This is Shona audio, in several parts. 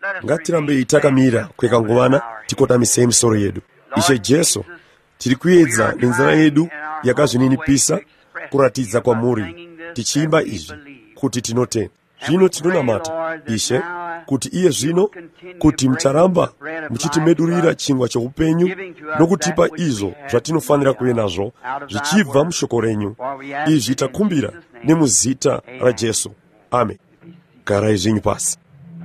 ngatirambe itakamira kwekanguvana tikotamise misoro yedu. Ishe Jesu, tiri kuyedza nenzira yedu yakazvininipisa kuratidza kwamuri tichimba izvi kuti tinotenda. Zvino tinonamata Ishe kuti iye zvino kuti mucharamba muchitimedurira chingwa choupenyu nokutipa izvo zvatinofanira kuve nazvo zvichibva mushoko renyu. Izvi takumbira nemuzita raJesu. Amen. Garai zvenyu pasi.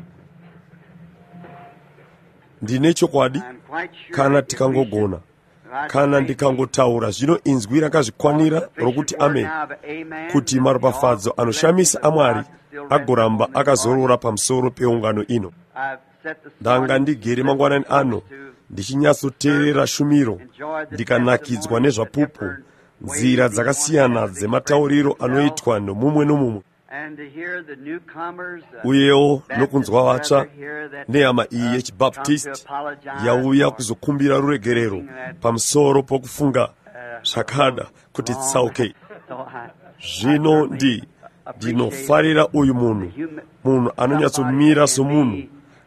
Ndine chokwadi kana tikangogona, kana ndikangotaura zvino inzwi rakazvikwanira rokuti amen, kuti maropafadzo anoshamisa aMwari agoramba akazorora pamusoro peungano ino. Ndanga ndigere mangwanani ano ndichinyatsoteerera shumiro, ndikanakidzwa nezvapupu, nzira dzakasiyana dzematauriro anoitwa nomumwe nomumwe, uyewo nokunzwa vatsva nehama iyi yechibaptisti yauya kuzokumbira ruregerero pamusoro pokufunga zvakada kuti tsauke. Zvino ndinofarira uyu munhu anonyatsomira somunhu,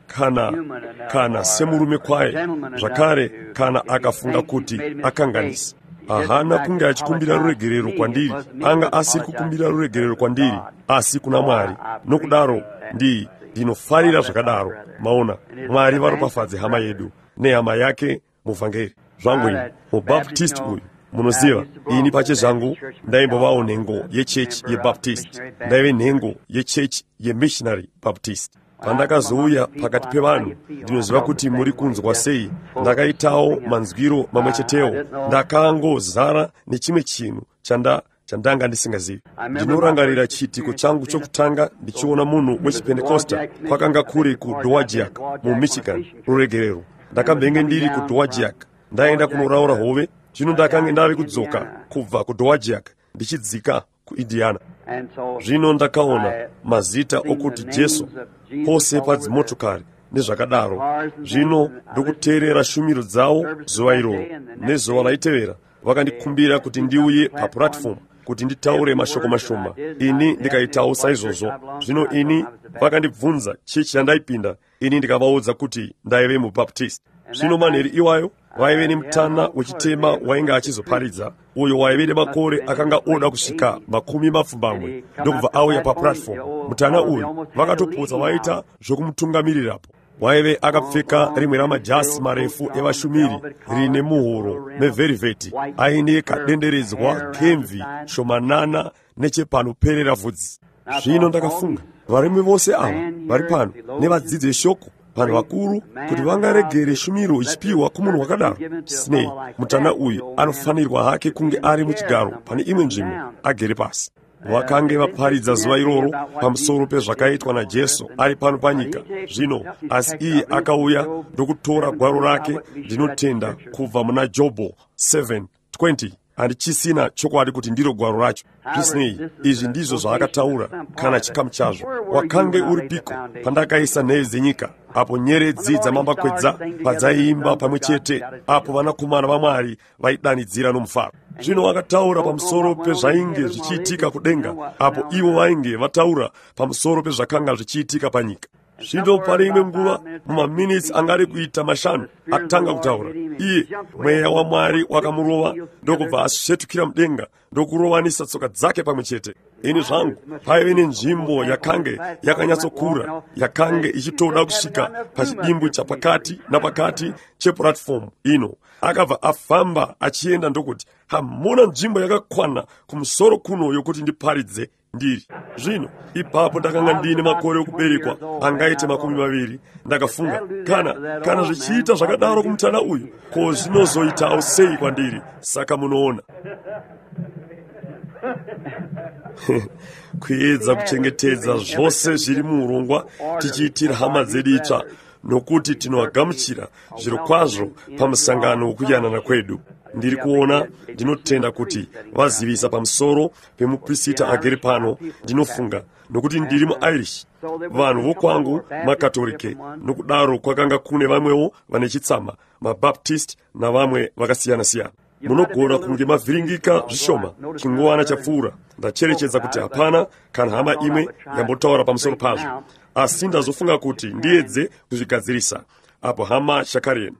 kana semurume kwaye, zvakare kana akafunga kuti akanganisa. Hahana kunge achikumbira ruregerero kwandiri, anga asiri kukumbira ruregerero kwandiri, asi kuna Mwari. Nokudaro ndinofarira zvakadaro. Maona, Mwari varopafadze hama yedu nehama yake muvhangeri. Zvangu ini mubaptisti uyu, munoziva, ini pache zvangu ndaimbovawo nhengo yechechi yebaptist, ndaive nhengo yechechi yemissionary baptist. Pandakazouya pakati pevanhu, ndinoziva kuti muri kunzwa sei, ndakaitawo manzwiro mamwe chetewo, ndakangozara nechimwe chinhu chandanga ndisingazivi. Ndinorangarira chiitiko changu chokutanga ndichiona munhu wechipentekosta kwakanga kuri kuDowagiac muMichigan ruregerero. Ndakambenge ndiri kuDowagiac, ndaenda kunoraura hove. Zvino ndakange ndave kudzoka kubva kuDowagiac ndichidzika kuIndiana. Zvino ndakaona mazita okuti Jesu pose padzimotokari nezvakadaro. Zvino ndokuteerera shumiro dzawo zuva iroro. Nezuva raitevera vakandikumbira kuti ndiuye papuratifomu kuti nditaure mashoko mashoma. Ini ndikaitawo saizvozvo. Zvino ini vakandibvunza chechi yandaipinda, ini ndikavaudza kuti ndaive mubaptist. Zvino manheri iwayo vaive nemutana wechitema wainge achizoparidza, uyo waive nemakore akanga oda kusvika 20 ndokubva auya papuratifomu. Mutana uyu vakatopodza vaita zvokumutungamirirapo. Waive akapfeka rimwe ramajasi marefu evashumiri rine muhuro mevherivheti, aine kadenderedzwa kemvi shomanana nechepanoperera vhudzi. Zvino ndakafunga, varume vose ava vari pano nevadzidzi veshoko, vanhu vakuru, kuti vangaregere shumiro ichipiwa kumunhu wakadaro. Sinei, mutana uyu anofanirwa hake kunge ari muchigaro pane imwe nzvimbo agere pasi. Vakange vaparidza zuva iroro pamusoro pezvakaitwa naJesu ari pano panyika zvino, asi iye akauya ndokutora gwaro rake, ndinotenda, kubva muna Jobho 7:20. Handichisina chokwadi kuti ndiro gwaro racho. Zvisinei, izvi ndizvo zvaakataura kana chikamu chazvo. Wakange uri piko pandakaisa nheyo dzenyika, apo nyeredzi dzamambakwedza padzaiimba pamwe chete, apo vanakomana vaMwari vaidanidzira nomufaro. Zvino wakataura pamusoro pezvainge zvichiitika kudenga, apo ivo vainge vataura pamusoro pezvakanga zvichiitika panyika. Zvino pane imwe nguva mumaminitsi angari kuita 5 atanga kutaura, iye mweya waMwari wakamurova ndokubva asvetukira mudenga ndokurovanisa tsoka dzake pamwe chete. Ini zvangu paive nenzvimbo yakange yakanyatsokura, yakange ichitoda kusvika pachidimbwe chapakati napakati chepuratifomu ino. Akabva afamba achienda ndokuti, hamuna nzvimbo yakakwana kumusoro kuno yokuti ndiparidze ndiri. Zvino ipapo ndakanga ndine makore okuberekwa angaite 20. Ndakafunga, kana zvichiita zvakadaro kumutana uyu, ko zvinozoitawo sei kwandiri? Saka munoona kuedza kuchengetedza zvose zviri muurongwa, tichiitira hama dzedu itsva, nokuti tinovagamuchira zviro kwazvo pamusangano wokuyanana kwedu. Ndiri kuona, ndinotenda kuti vazivisa pamusoro pemuprista agere pano. Ndinofunga nokuti ndiri muIrish, vanhu vokwangu makatolike, nokudaro kwakanga kune vamwewo vane chitsama, mabaptist navamwe vakasiyana siyana. munogona kunge mavhiringika zvishoma, chinguwana chapfuura. Ndacherechedza kuti hapana kana hama imwe yambotaura pamusoro pazvo, asi ndazofunga kuti ndiedze kuzvigadzirisa. Apo hama Shakarian,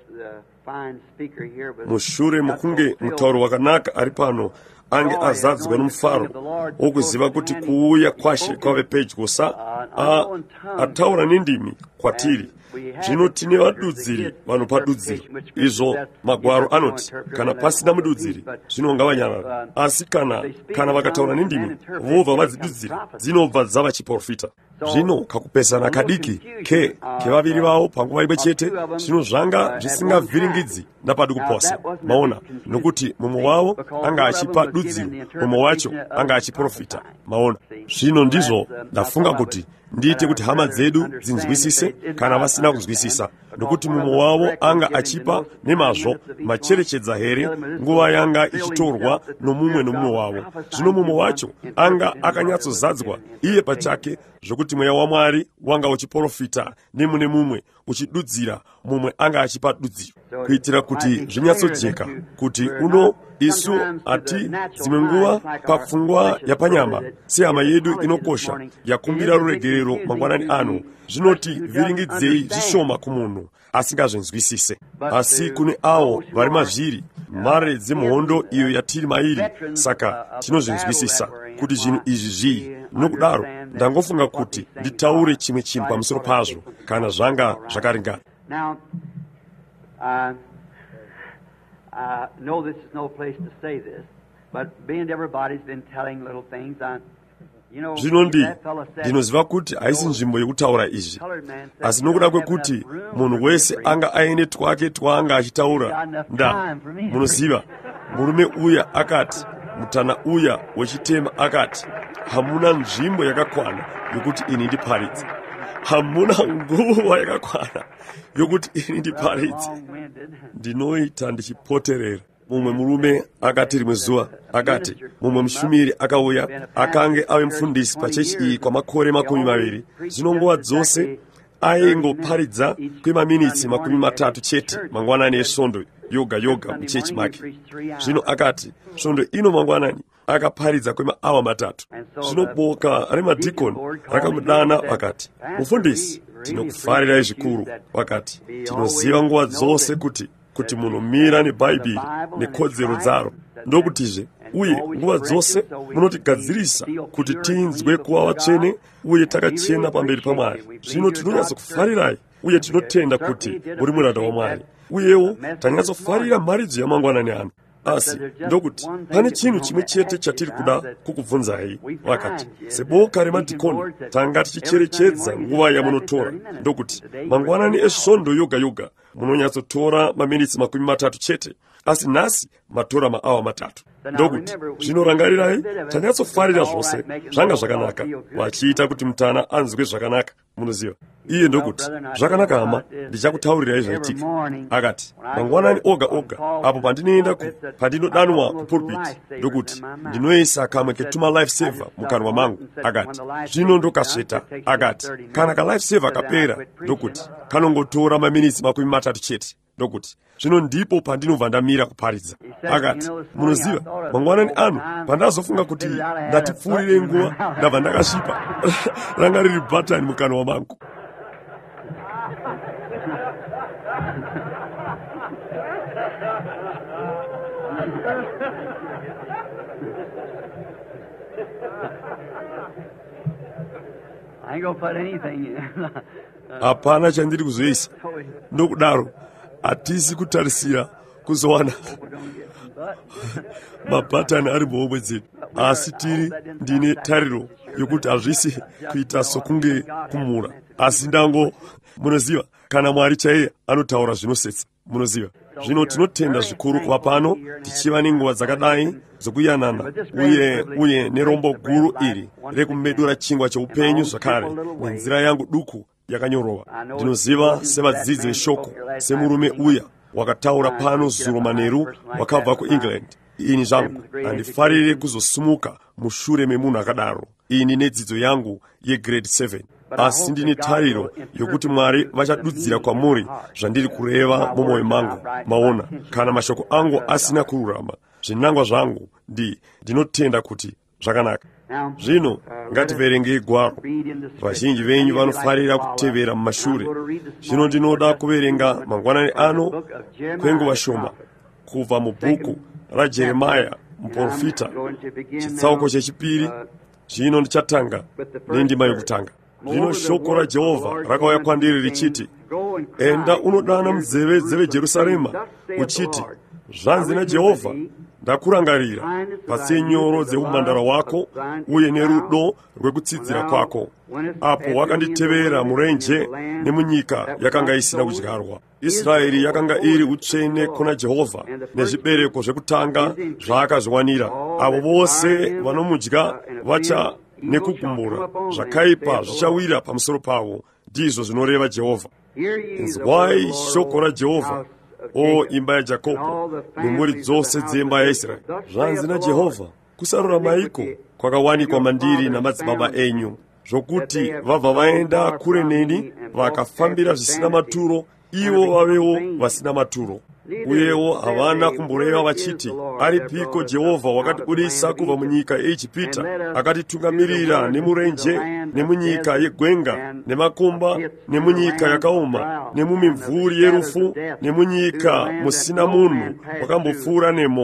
mushure mukunge mutauro wakanaka ari pano, ange azadzwa nomufaro wokuziva kuti kuuya kwashe kwave pedyo, ataura nendimi kwatiri. Zvino tine vadudziri vanopa dudziro. Izvo magwaro anoti kana pasina mududziri zvinonga vanyarara, asi kana vakataura nendimi vobva vadzidudziri, dzinobva dzava chiprofita. Zvino kakupesana kadiki kevaviri vavo panguva imwe chete, zvino zvanga zvisingavhiringidzi napaduku pose. Maona, nokuti mumwe wavo anga achipa dudziro, mumwe wacho anga achiprofita. Maona, zvino ndizvo ndafunga kuti ndiite kuti hama dzedu dzinzwisise kana vasina kuzwisisa, nokuti mumwe wavo anga achipa nemazvo macherechedza here nguva yanga ichitorwa nomumwe wavo. Zvino mumwe wacho anga akanyatsozadzwa iye pachake zvokuti mweya waMwari wanga uchiprofita nemune mumwe uchidudzira, mumwe anga achipa dudziro, kuitira kuti zvinyatsojeka kuti uno isu ati dzimwe nguva papfungwa yapanyama sehama yedu inokosha yakumbira ruregerero mangwanani ano, zvinoti vhiringidzei zvishoma kumunhu asingazvinzwisise. Asi kune avo vari mazviri, mhare dzemuhondo iyo yatiri mairi, saka tinozvinzwisisa kuti zvinhu izvi zvii. Nokudaro ndangofunga kuti nditaure chimwe chinhu pamusoro pazvo kana zvanga zvakaringana. No, this is no place to say this, but being everybody's been telling little things on, you know, zvino ndinoziva kuti haisi nzvimbo yekutaura izvi, asi nokuda kwekuti munhu wese anga aine twake twaanga achitaura, munoziva, murume uya akati, mutana uya wechitema akati, hamuna nzvimbo yakakwana yokuti ini ndiparidze, hamuna nguva yakakwana yokuti ini ndiparidze. Ndinoita ndichipoterera. Mumwe murume akati rimwe zuva, akati mumwe mushumiri akauya akange ave mufundisi pachechi iyi kwamakore 20. Zvino nguva dzose aingoparidza kwemaminitsi 30 chete mangwanani esvondo yoga muchechi make. Zvino akati svondo ino mangwanani akaparidza kwemaawa 3. Zvino boka remadhikoni rakamudana vakati, mufundisi, tinokufarirai zvikuru. Vakati tinoziva nguva dzose kuti munomira nebhaibheri nekodzero dzaro, ndokutizve uye nguva dzose munotigadzirisa kuti tinzwe kuva vatsvene uye takachena pamberi paMwari. Zvino tinonyatsokufarirai uye tinotenda kuti muri muranda waMwari, uyewo tanyatsofarira mharidzo yamangwanani ano. Asi ndokuti pane chinhu chimwe chete chatiri kuda kukubvunzai. Vakati seboka remadhikoni tanga tichicherechedza nguva yamunotora, ndokuti mangwanani esvondo yoga munonyatsotora maminitsi 30 chete, asi nhasi matora maawa 3. Ndokuti zvinorangarirai, tanyatsofarira zvose zvanga zvakanaka, vachiita kuti mutana anzwe zvakanaka. Munoziva iye ndokuti zvakanaka hama, ndichakutaurirai zvaitika. Akati mangwanani oga apo pandinodanwa kupulpiti, ndokuti ndinoisa kamwe ketuma life saver mukanwa mangu. Akati zvino ndokasveta. Akati kana ka life saver kapera, ndokuti kanongotora maminitsi 30 chete. Ndokuti zvino ndipo pandinobva ndamira kuparidza. Akati munoziva, mangwanani ano pandazofunga kuti ndatipfuurire nguva, ndabva ndakasvipa ranga riri bhatani mukanwa mangu. I ain't gonna put anything in. Hapana chandiri kuzoisa. Ndokudaro hatisi kutarisira kuzowana mabhatani ari muhomwe dzedu, asi ndine tariro yokuti hazvisi kuita sokunge kumura, asi ndango, munoziva, kana Mwari chaiye anotaura zvinosetsa. Munoziva, zvino tinotenda zvikuru kuva pano tichiva nenguva dzakadai dzokuyanana uye nerombo guru iri rekumedura chingwa cheupenyu zvakare nenzira yangu duku yakanyorova. Ndinoziva sevadzidzi veshoko, semurume uya wakataura pano zuro manheru wakabva kuEngland. Ini zvangu handifarire kuzosumuka mushure memunhu akadaro, ini nedzidzo yangu yegrade 7. asi ndine thariro yokuti mwari vachadudzira kwamuri zvandiri kureva mumoyo mangu. Maona, kana mashoko angu asina kururama, zvinangwa zvangu ndinotenda kuti zvakanaka. Zvino ngativerenge gwaro. Vazhinji venyu vanofarira kutevera mumashure. Zvino ndinoda kuverenga mangwanani ano kwenguva shoma kubva mubhuku raJeremia muprofita, chitsauko chechipiri. Zvino ndichatanga nendima yokutanga. Zvino shoko raJehovha rakauya kwandiri richiti, enda unodana munzeve dzeJerusarema uchiti, zvanzi naJehovha, ndakurangarira pasi nyoro dzeumhandara wako uye nerudo rwekutsidzira kwako, apo wakanditevera murenje nemunyika yakanga isina kudyarwa. Israeri yakanga iri utsvene kuna Jehovha, nezvibereko zvekutanga zvaakazviwanira. Avo vose vanomudya vacha nekugumbura zvakaipa zvichawira pamusoro pavo, ndizvo zvinoreva Jehovha. Inzwai shoko raJehovha, o imba yaJakobho, nemhuri dzose dzemba yaIsraeri. Zvanzi naJehovha, kusaruramaiko kwakawanikwa mandiri namadzibaba enyu, zvokuti vabva vaenda kure neni vakafambira zvisina maturo, ivo vavewo vasina maturo. Uyewo havana kumboreva vachiti, aripiko Jehovha wakatibudisa kubva munyika yeIjipita, akatitungamirira nemurenje, nemunyika yegwenga, nemakomba, nemunyika yakaoma, nemumimvuri yerufu, nemunyika musina munhu wakambopfuura nemo,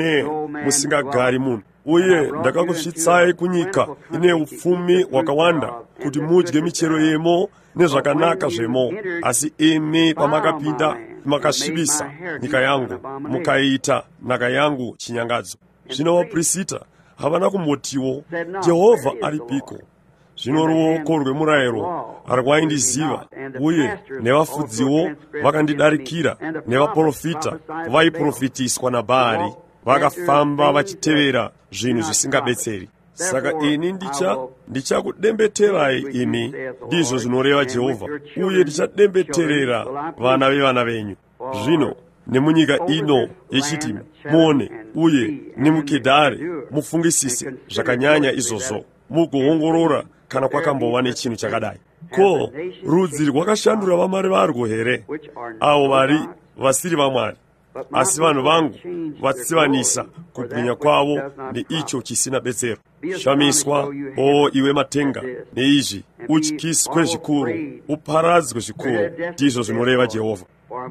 musingagari munhu. Uye ndakakusvitsai kunyika ine upfumi wakawanda, kuti mudye michero yemo nezvakanaka zvemo. Asi imi pamakapinda makasvibisa nyika yangu, mukaita nhaka yangu chinyangadzo. Zvino vaprista havana kumbotiwo, Jehovha aripiko? Zvino ruoko rwemurayiro rwaindiziva, uye nevafudziwo vakandidarikira, nevaprofita vaiprofitiswa naBhaari, vakafamba vachitevera zvinhu zvisingabetseri. Saka ini ndichakudembeterai imi, ndizvo zvinoreva Jehovha, uye ndichadembeterera vana vevana venyu. Zvino nemunyika ino yeChitimi muone, uye nemuKedhari mufungisise zvakanyanya izvozvo, mugoongorora kana kwakambova nechinhu chakadai. Ko, rudzi rwakashandura vamwari varwo here, avo vasiri vamwari? Asi vanhu vangu vatsivanisa kubwinya kwavo neicho chisina betsero. Shamiswa, o iwe matenga, neizvi utyiswe zvikuru, uparadzwe zvikuru, ndizvo zvinoreva Jehovha.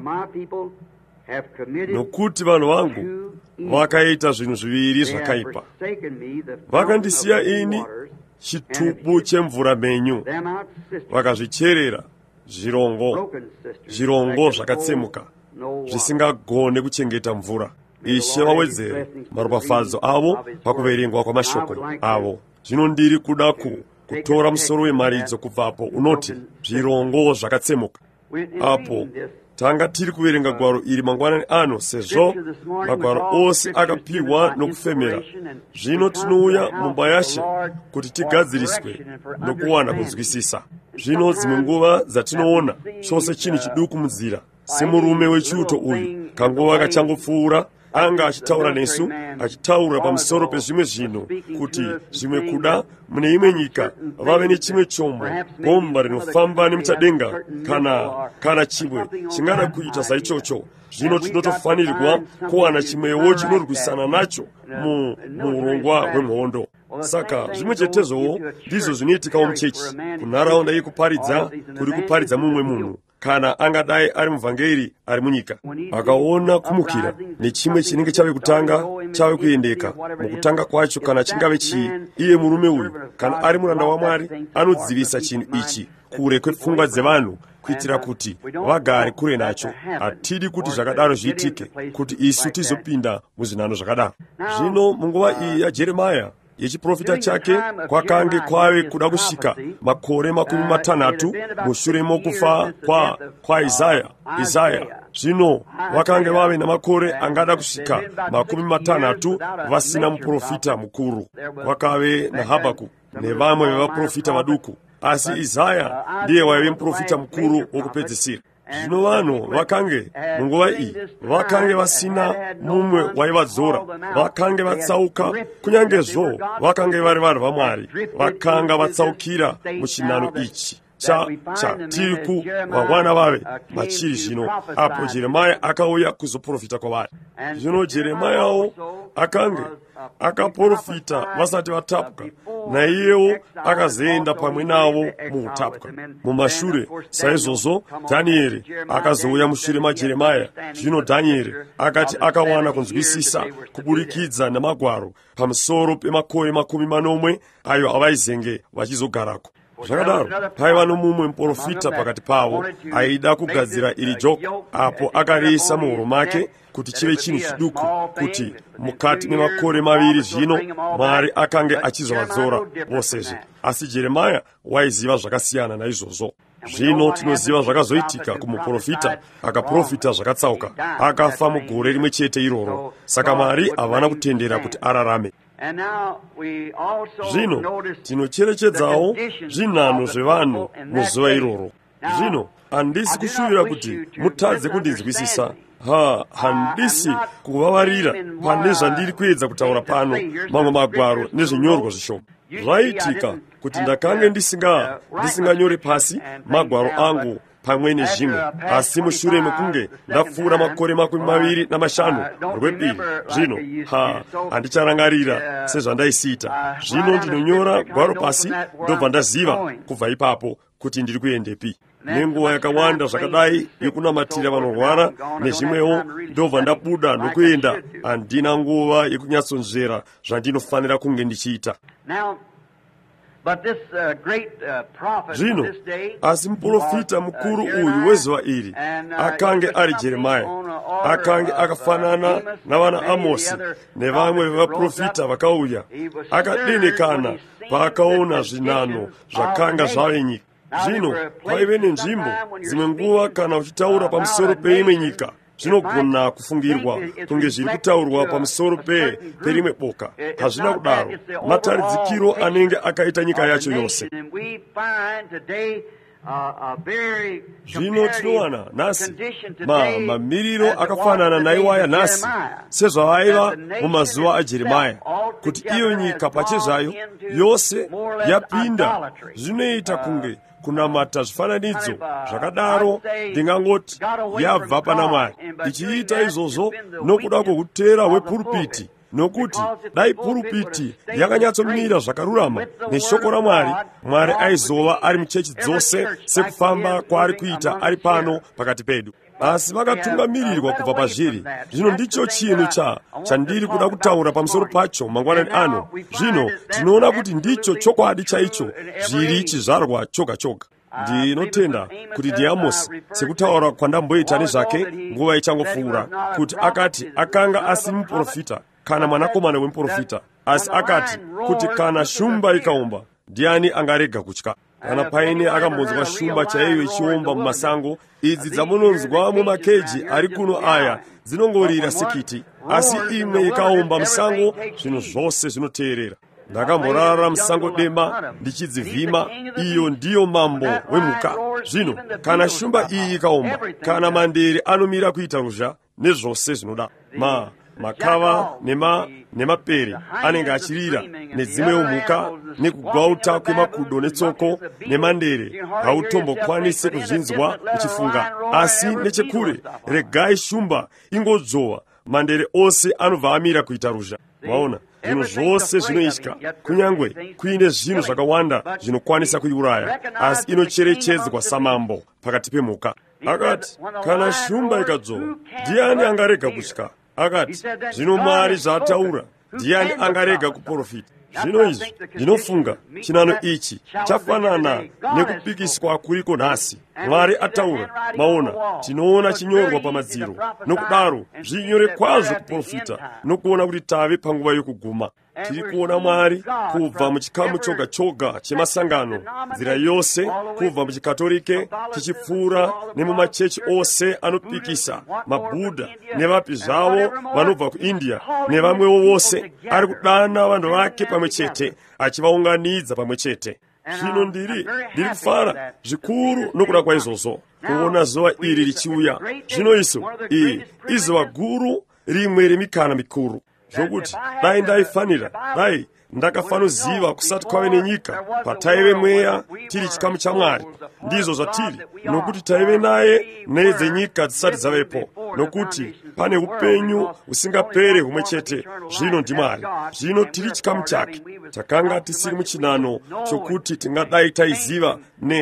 Nokuti vanhu vangu vakaita zvinhu zviviri zvakaipa. Vakandisiya ini, chitubu chemvura menyu, vakazvicherera zvirongo zvakatsemuka, zvisingagone kuchengeta mvura. Ishe vawedzere maropafadzo avo pakuverengwa kwamashoko avo. Zvino ndiri kuda kutora musoro wemaridzo kubvapo unoti zvirongo zvakatsemuka. Apo tanga tiri kuverenga gwaro iri mangwanani ano, sezvo magwaro ose akapiwa nokufemera. Zvino tinouya mumba yaShe kuti tigadziriswe nokuwana kunzwisisa. Zvino dzimwe nguva dzatinoona chose chinhu chiduku munzira, semurume wechiuto uyu, kanguva kachangopfuura, anga achitaura nesu, achitaura pamusoro pezvimwe zvinhu, kuti zvimwe kuda mune imwe nyika vave nechimwe chombo, gomba rinofamba nemuchadenga, kana chimwe chingada kuita saichocho. Zvino tinotofanirwa kuwana chimwewo chinorwisana nacho muurongwa hwemhondo. Saka zvimwe chetezvowo ndizvo zvinoitikawo muchechi, kunharaunda yekuparidza, kuri kuparidza mumwe munhu, kana angadai ari muvhangeri ari munyika, akaona kumukira nechimwe chinenge chave kutanga chave kuendeka mukutanga kwacho, kana chingave chii, iye murume uyu kana ari muranda waMwari anodzivisa chinhu ichi kure kwepfungwa dzevanhu, kuitira kuti vagare kure nacho. Hatidi kuti zvakadaro zviitike, kuti isu tizopinda muzvinhano zvakadaro. Zvino munguva iyi yaJeremia yechiprofita chake, kwakange kwave kuda kusvika makore 60 mushure mokufa kwa Isaya. Zvino vakange vave namakore angada kusvika 60 vasina muprofita mukuru. Kwakave naHabhakuku nevamwe vevaprofita vaduku, asi Isaya ndiye waive muprofita mukuru wokupedzisira. zvino vanhu vakange munguva iyi vakange vasina mumwe waivadzora, vakange vatsauka, kunyangezvo vakange vari vanhu vaMwari, vakanga vatsaukira muchinano ichi chatiriku vavana vave machiri zvino, apo Jeremia akauya kuzoprofita kwavari. Zvino Jeremiyawo akange akaprofita vasati vatapwa, naiyewo akazoenda pamwe navo muutapwa. Mumashure saizvozvo Dhanieri akazouya mushure maJeremia. Zvino Dhanieri akati akawana kunzwisisa kuburikidza namagwaro pamusoro pemakore 40 ayo avaizenge vachizogarako. Zvakadaro paiva nomumwe muprofita pakati pavo aida kugadzira iri joko, apo akariisa muhuro make kuti chive chinhu chiduku, kuti mukati memakore 2 zvino Mwari akange achizovadzora vosezve. Asi Jeremia waiziva zvakasiyana naizvozvo. Zvino tinoziva zvakazoitika kumuprofita akaprofita zvakatsauka, akafa mugore rimwe chete iroro. Saka Mwari havana kutendera kuti ararame. Zvino tinocherechedzawo zvinhanho zvevanhu muzuva iroro. Zvino handisi kushuvira kuti mutadze kundinzwisisa. Handisi kuvavarira pane zvandiri kuedza kutaura pano, mamwe magwaro nezvinyorwa zvishoma. Zvaitika kuti ndakange ndisinganyore pasi magwaro angu pamwe nezvimwe, asi mushure mekunge ndapfuura makore 25 rwepiri, zvino handicharangarira sezvandaisiita. Zvino ndinonyora gwaro pasi, ndobva ndaziva kubva ipapo kuti ndiri kuendepi. Nenguva yakawanda zvakadai yokunamatira vanorwara nezvimwewo, ndobva ndabuda nokuenda. Handina nguva yekunyatsonzvera zvandinofanira kunge ndichiita. Zvino asi muprofita mukuru uyu wezuva iri akange ari Jeremia, akange akafanana navana Amosi nevamwe vevaprofita vakauya, akadenekana paakaona zvinhanho zvakanga zvave nyika. Zvino paive nenzvimbo dzimwe nguva kana uchitaura pamusoro peimwe nyika, zvinogona kufungirwa kunge zviri kutaurwa pamusoro perimwe boka. Hazvina kudaro, mataridzikiro anenge akaita nyika yacho yose. Zvino tinowana nhasi mamiriro akafanana naiwaya nhasi sezvavaiva mumazuva aJeremia, kuti iyo nyika pachezvayo yose yapinda. Zvinoita kunge kunamata zvifananidzo zvakadaro, ndingangoti yabva pana Mwari. Ichiita izvozvo nokuda kwokutera hwepurupiti, nokuti dai purupiti yakanyatsomira zvakarurama neshoko raMwari, Mwari aizova ari muchechi dzose sekufamba kwaari kuita ari pano pakati pedu. Asi vakatungamirirwa kubva pazviri. Zvino ndicho chinhu chandiri kuda kutaura pamusoro pacho mangwanani ano. Zvino tinoona kuti ndicho chokwadi chaicho, zviri chizvarwa choga choga. Ndinotenda kuti ndiAmosi, sekutaura kwandamboita nezvake nguva ichangopfuura, kuti akati akanga asi muprofita kana mwanakomana wemuprofita, asi akati kuti kana shumba ikaomba, ndiani angarega kutya? Kana paine akambonzwa shumba chaiyo ichiomba mumasango, idzi dzamunonzwa mumakeji ari kuno aya dzinongorira sekiti, asi imwe ikaomba musango, zvinhu zvose zvinoteerera. Ndakamborara musango dema ndichidzivhima, iyo ndiyo mambo wemhuka. Zvino kana shumba iyi ikaomba, kana mandere anomira kuita ruzha nezvose zvinoda, makava nemapere anenge achirira, nedzimwewo mhuka, nekugwauta kwemakudo netsoko nemandere hautombokwanisi kuzvinzwa uchifunga. Asi nechekure regai shumba ingodzvowa, mandere ose anobva amira kuita ruzha. Waona, zvinhu zvose zvinoitya, kunyangwe kuine zvinhu zvakawanda zvinokwanisa kuiuraya, asi inocherechedzwa samambo pakati pemhuka. Akati kana shumba ikadzvowa, ndiani angarega kutya? Akati zvino Mwari zvataura, ndiani angarega kuprofita? Zvino izvi ndinofunga chinano ichi chafanana nekupikiswa kuriko nhasi. Mwari ataura, maona, tinoona chinyorwa pamadziro, nokudaro zvinyore kwazvo kuprofita, nokuona kuti tave panguva yokuguma. Tiri kuona Mwari kubva muchikamu choga choga chemasangano, nzira yose, kubva muchikatolike tichipfuura nemumachechi ose anopikisa, mabhudha nevapi zvavo vanobva kuIndia nevamwewo vose, ari kudana vanhu vake pamwe chete, achivaunganidza pamwe chete. Zvino ndiri kufara zvikuru nokuda kwaizvozvo. kuona zuwa ili lichiuya. Zvino izuwa guru rimwe remikana mikuru zvokuti dai ndaifanira dai ndakafanoziva kusati kwave nenyika pataive mweya tiri chikamu chaMwari. Ndizvo zvatiri, nokuti taive naye nedze nyika dzisati dzavepo, nokuti pane upenyu usingapere humwe chete. Zvino ndiMwari, zvino tiri chikamu chake. Takanga tisiri muchinano chokuti tingadai taiziva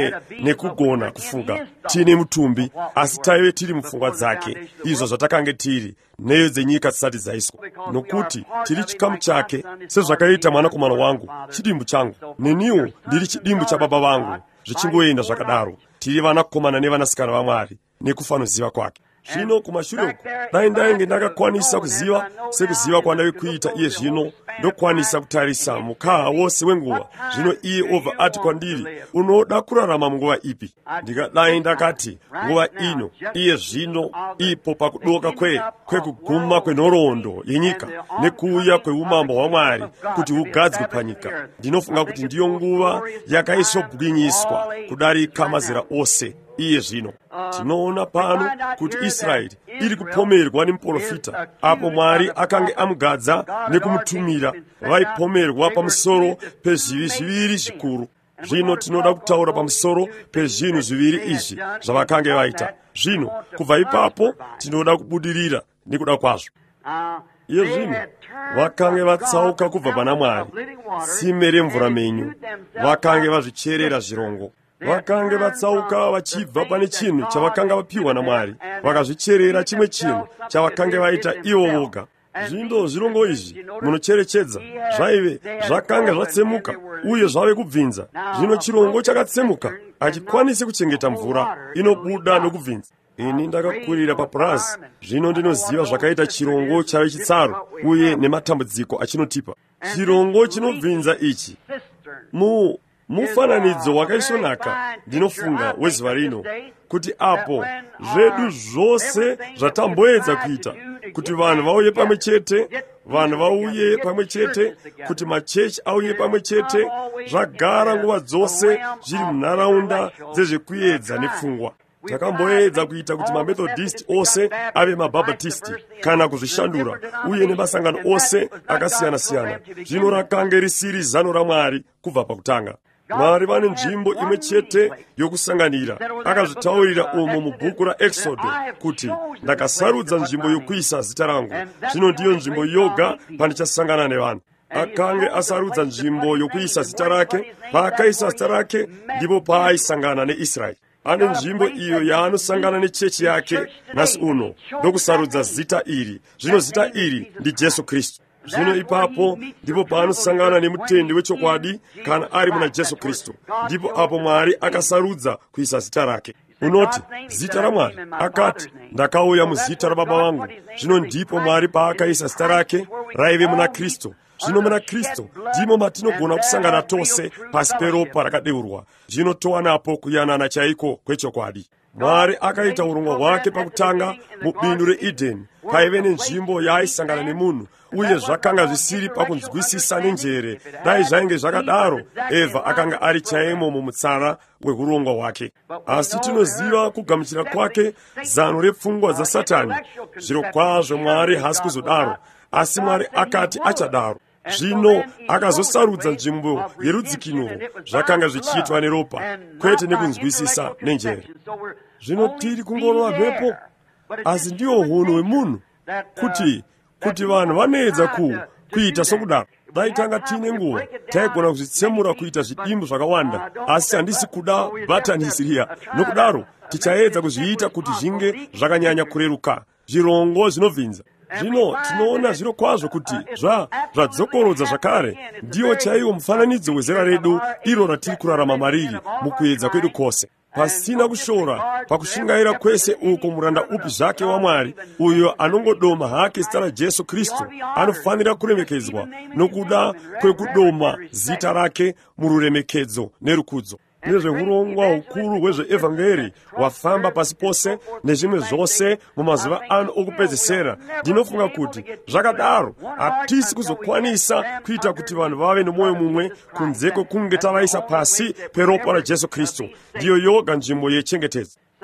nekugona kufunga tine mutumbi, asi taive tiri mupfungwa dzake, izvo zvatakange tiri neyo dzenyika dzisati dzaiswa. Nokuti tiri chikamu chake, sezvakaita mwanakomana wangu chidimbu changu, neniwo ndiri chidimbu cha baba vangu. Zvichingoenda zvakadaro, tiri vanakomana nevanasikana vaMwari nekufanoziva kwake. Zvino kumashure dai ndainge ndakakwanisa kuziva sekuziva kwandave kuita iye zvino, ndokwanisa kutarisa mukaha wose wenguva. Zvino iye obva ati kwandiri, unoda kurarama munguva ipi? Ndikadai ndakati, nguva ino, iye zvino, ipo pakudoka kwekuguma kwenhoroondo yenyika nekuuya kweumambo hwaMwari kuti hugadzwe panyika. Ndinofunga kuti ndiyo nguva yakaisobwinyiswa kudarika mazera ose. Iye zvino tinoona pano kuti Israeli iri kupomerwa nemuprofita, apo Mwari akange amugadza nekumutumira. Vaipomerwa pamusoro pezvivi zviviri zvikuru. Zvino tinoda kutaura pamusoro pezvinhu zviviri izvi zvavakange vaita. Zvino kubva ipapo tinoda kubudirira nekuda kwazvo. Iye zvino vakange vatsauka kubva pana Mwari, tsime remvura menyu, vakange vazvicherera zvirongo. Vakange vatsauka vachibva pane chinhu chavakanga vapiwa naMwari, vakazvicherera chimwe chinhu chavakange vaita ivo voga. Zvindo zvirongo izvi munocherechedza zvaive zvakanga zvatsemuka uye zvave kubvinza. Zvino chirongo chakatsemuka hachikwanisi kuchengeta mvura inobuda nokubvinza. Ini ndakakurira paPurazi, zvino ndinoziva zvakaita chirongo chave chitsaru uye nematambudziko achinotipa. Chirongo chinobvinza ichi mufananidzo wakaisvonaka, ndinofunga wezuva rino, kuti apo zvedu zvose zvatamboedza kuita kuti vanhu vauye pamwe chete, vanhu vauye pamwe chete, kuti machechi auye pamwe chete, zvagara nguva dzose zviri munharaunda dzezvekuedza nepfungwa. Takamboedza kuita kuti maMethodist ose ave maBhabhatisti kana kuzvishandura, uye nemasangano ose akasiyana-siyana. Zvino rakange risiri zano raMwari kubva pakutanga. Mwari vane nzvimbo imwe chete yokusanganira. Akazvitaurira umo mubhuku raExodo kuti ndakasarudza nzvimbo yokuisa zita rangu. Zvino ndiyo nzvimbo yoga pandichasangana nevanhu. Akange asarudza nzvimbo yokuisa zita rake, paakaisa zita rake ndipo paaisangana neIsraeri. Ane nzvimbo iyo yaanosangana nechechi yake nhasi uno ndokusarudza zita iri. Zvino zita iri ndi Jesu Kristu. Zvino ipapo ndipo paanosangana nemutendi wechokwadi kana ari muna Jesu Kristu. Ndipo apo Mwari akasarudza kuisa zita rake. Unoti zita raMwari, akati ndakauya muzita rababa vangu. Zvino ndipo Mwari paakaisa zita rake raive muna Kristu. Zvino muna Kristu ndimo matinogona kusangana tose pasi peropa rakadeurwa. Zvino towanapo kuyanana chaiko kwechokwadi. Mwari akaita urongwa hwake pakutanga mubindu reEdeni, paive nenzvimbo yaaisangana nemunhu, uye zvakanga zvisiri pakunzwisisa nenjere. Dai zvainge zvakadaro, Evha akanga ari chaimo mumutsara weurongwa hwake. Asi tinoziva kugamuchira kwake zano repfungwa dzaSatani. Zviro kwazvo Mwari haasi kuzodaro, asi Mwari akati achadaro. Zvino akazosarudza nzvimbo yerudzikinuro, zvakanga zvichiitwa neropa, kwete nekunzwisisa nenjere. Zvino tiri kungorova mhepo, asi ndiwo hunhu hwemunhu kuti vanhu vanoedza kuita sokudaro. Dai tanga tine nguva, taigona kuzvitsemura kuita zvidimbu zvakawanda, asi handisi kuda bhatanisi riya. Nokudaro tichaedza kuzviita kuti zvinge zvakanyanya kureruka, zvirongo zvinobvinza. Zvino tinoona zviro kwazvo kuti zvadzokorodza zvakare. Ndiwo chaiwo mufananidzo wezera redu iro ratiri kurarama mariri mukuedza kwedu kwose, pasina kushora pakushingaira kwese uko muranda upi zvake waMwari, uyo anongodoma hake zita raJesu Kristu, anofanira kuremekedzwa nokuda kwekudoma zita rake mururemekedzo nerukudzo. Nezveurongwa hukuru hwezveevhangeri hwafamba pasi pose nezvimwe zvose mumazuva ano okupedzisira. Ndinofunga kuti zvakadaro hatisi kuzokwanisa kuita kuti vanhu vave nomwoyo mumwe kunze kwekunge tavaisa pasi peropa raJesu Kristu. Ndiyo yoga nzvimbo yechengetedza.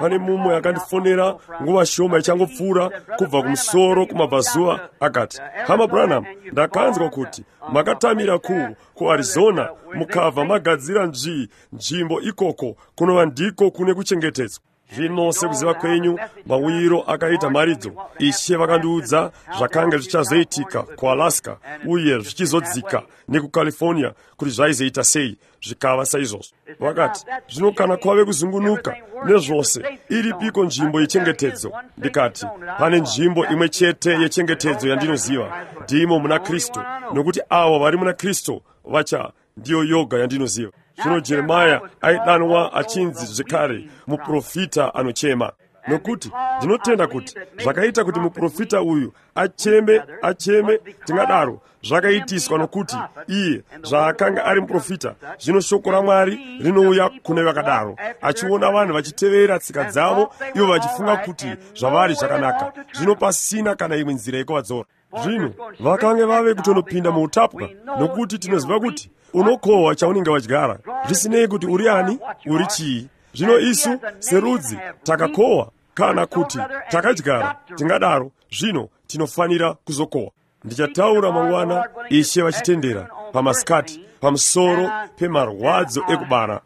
pane mumwe akandifonera nguva shoma ichangopfuura kubva kumsoro kumabvazuva akati, hama Branham, ndakanzwa kuti makatamira ku Arizona mukabva magadzira nzvimbo ikoko kunova ndiko kune kuchengetedzwa. Zvino sekuziva kwenyu mawiro akaita maridzo. Ishe vakandiudza zvakanga zvichazoitika kuAlaska uye zvichizodzika nekuCalifornia kuti zvaizoita sei zvikava saizvozvo. Vakati, zvino kana kwave kuzungunuka nezvose iripiko nzvimbo yechengetedzo? Ndikati, pane nzvimbo imwe chete yechengetedzo yandinoziva, ndimo muna Kristu, nokuti avo vari muna Kristu ndiyo yoga yandinoziva. Zvino Jeremia aidanwa achinzi zvekare muprofita anochema. Nokuti ndinotenda kuti zvakaita kuti muprofita uyu acheme tingadaro zvakaitiswa nokuti iye zvaakanga ari muprofita. Zvino shoko raMwari rinouya kune vakadaro, achiona vanhu vachitevera tsika dzavo, ivo vachifunga kuti zvavari zvakanaka, zvino pasina kana imwe nzira yekovadzora. Zvino vakange vave kutonopinda muutapwa, nokuti tinoziva kuti unokohwa chaunenge wadyara, zvisinei kuti uri ani, uri chii. Zvino isu serudzi takakohwa kana kuti takadyara, tingadaro zvino tinofanira kuzokohwa. Ndichataura mangwana Ishe vachitendera pamasikati pamusoro pemarwadzo ekubara.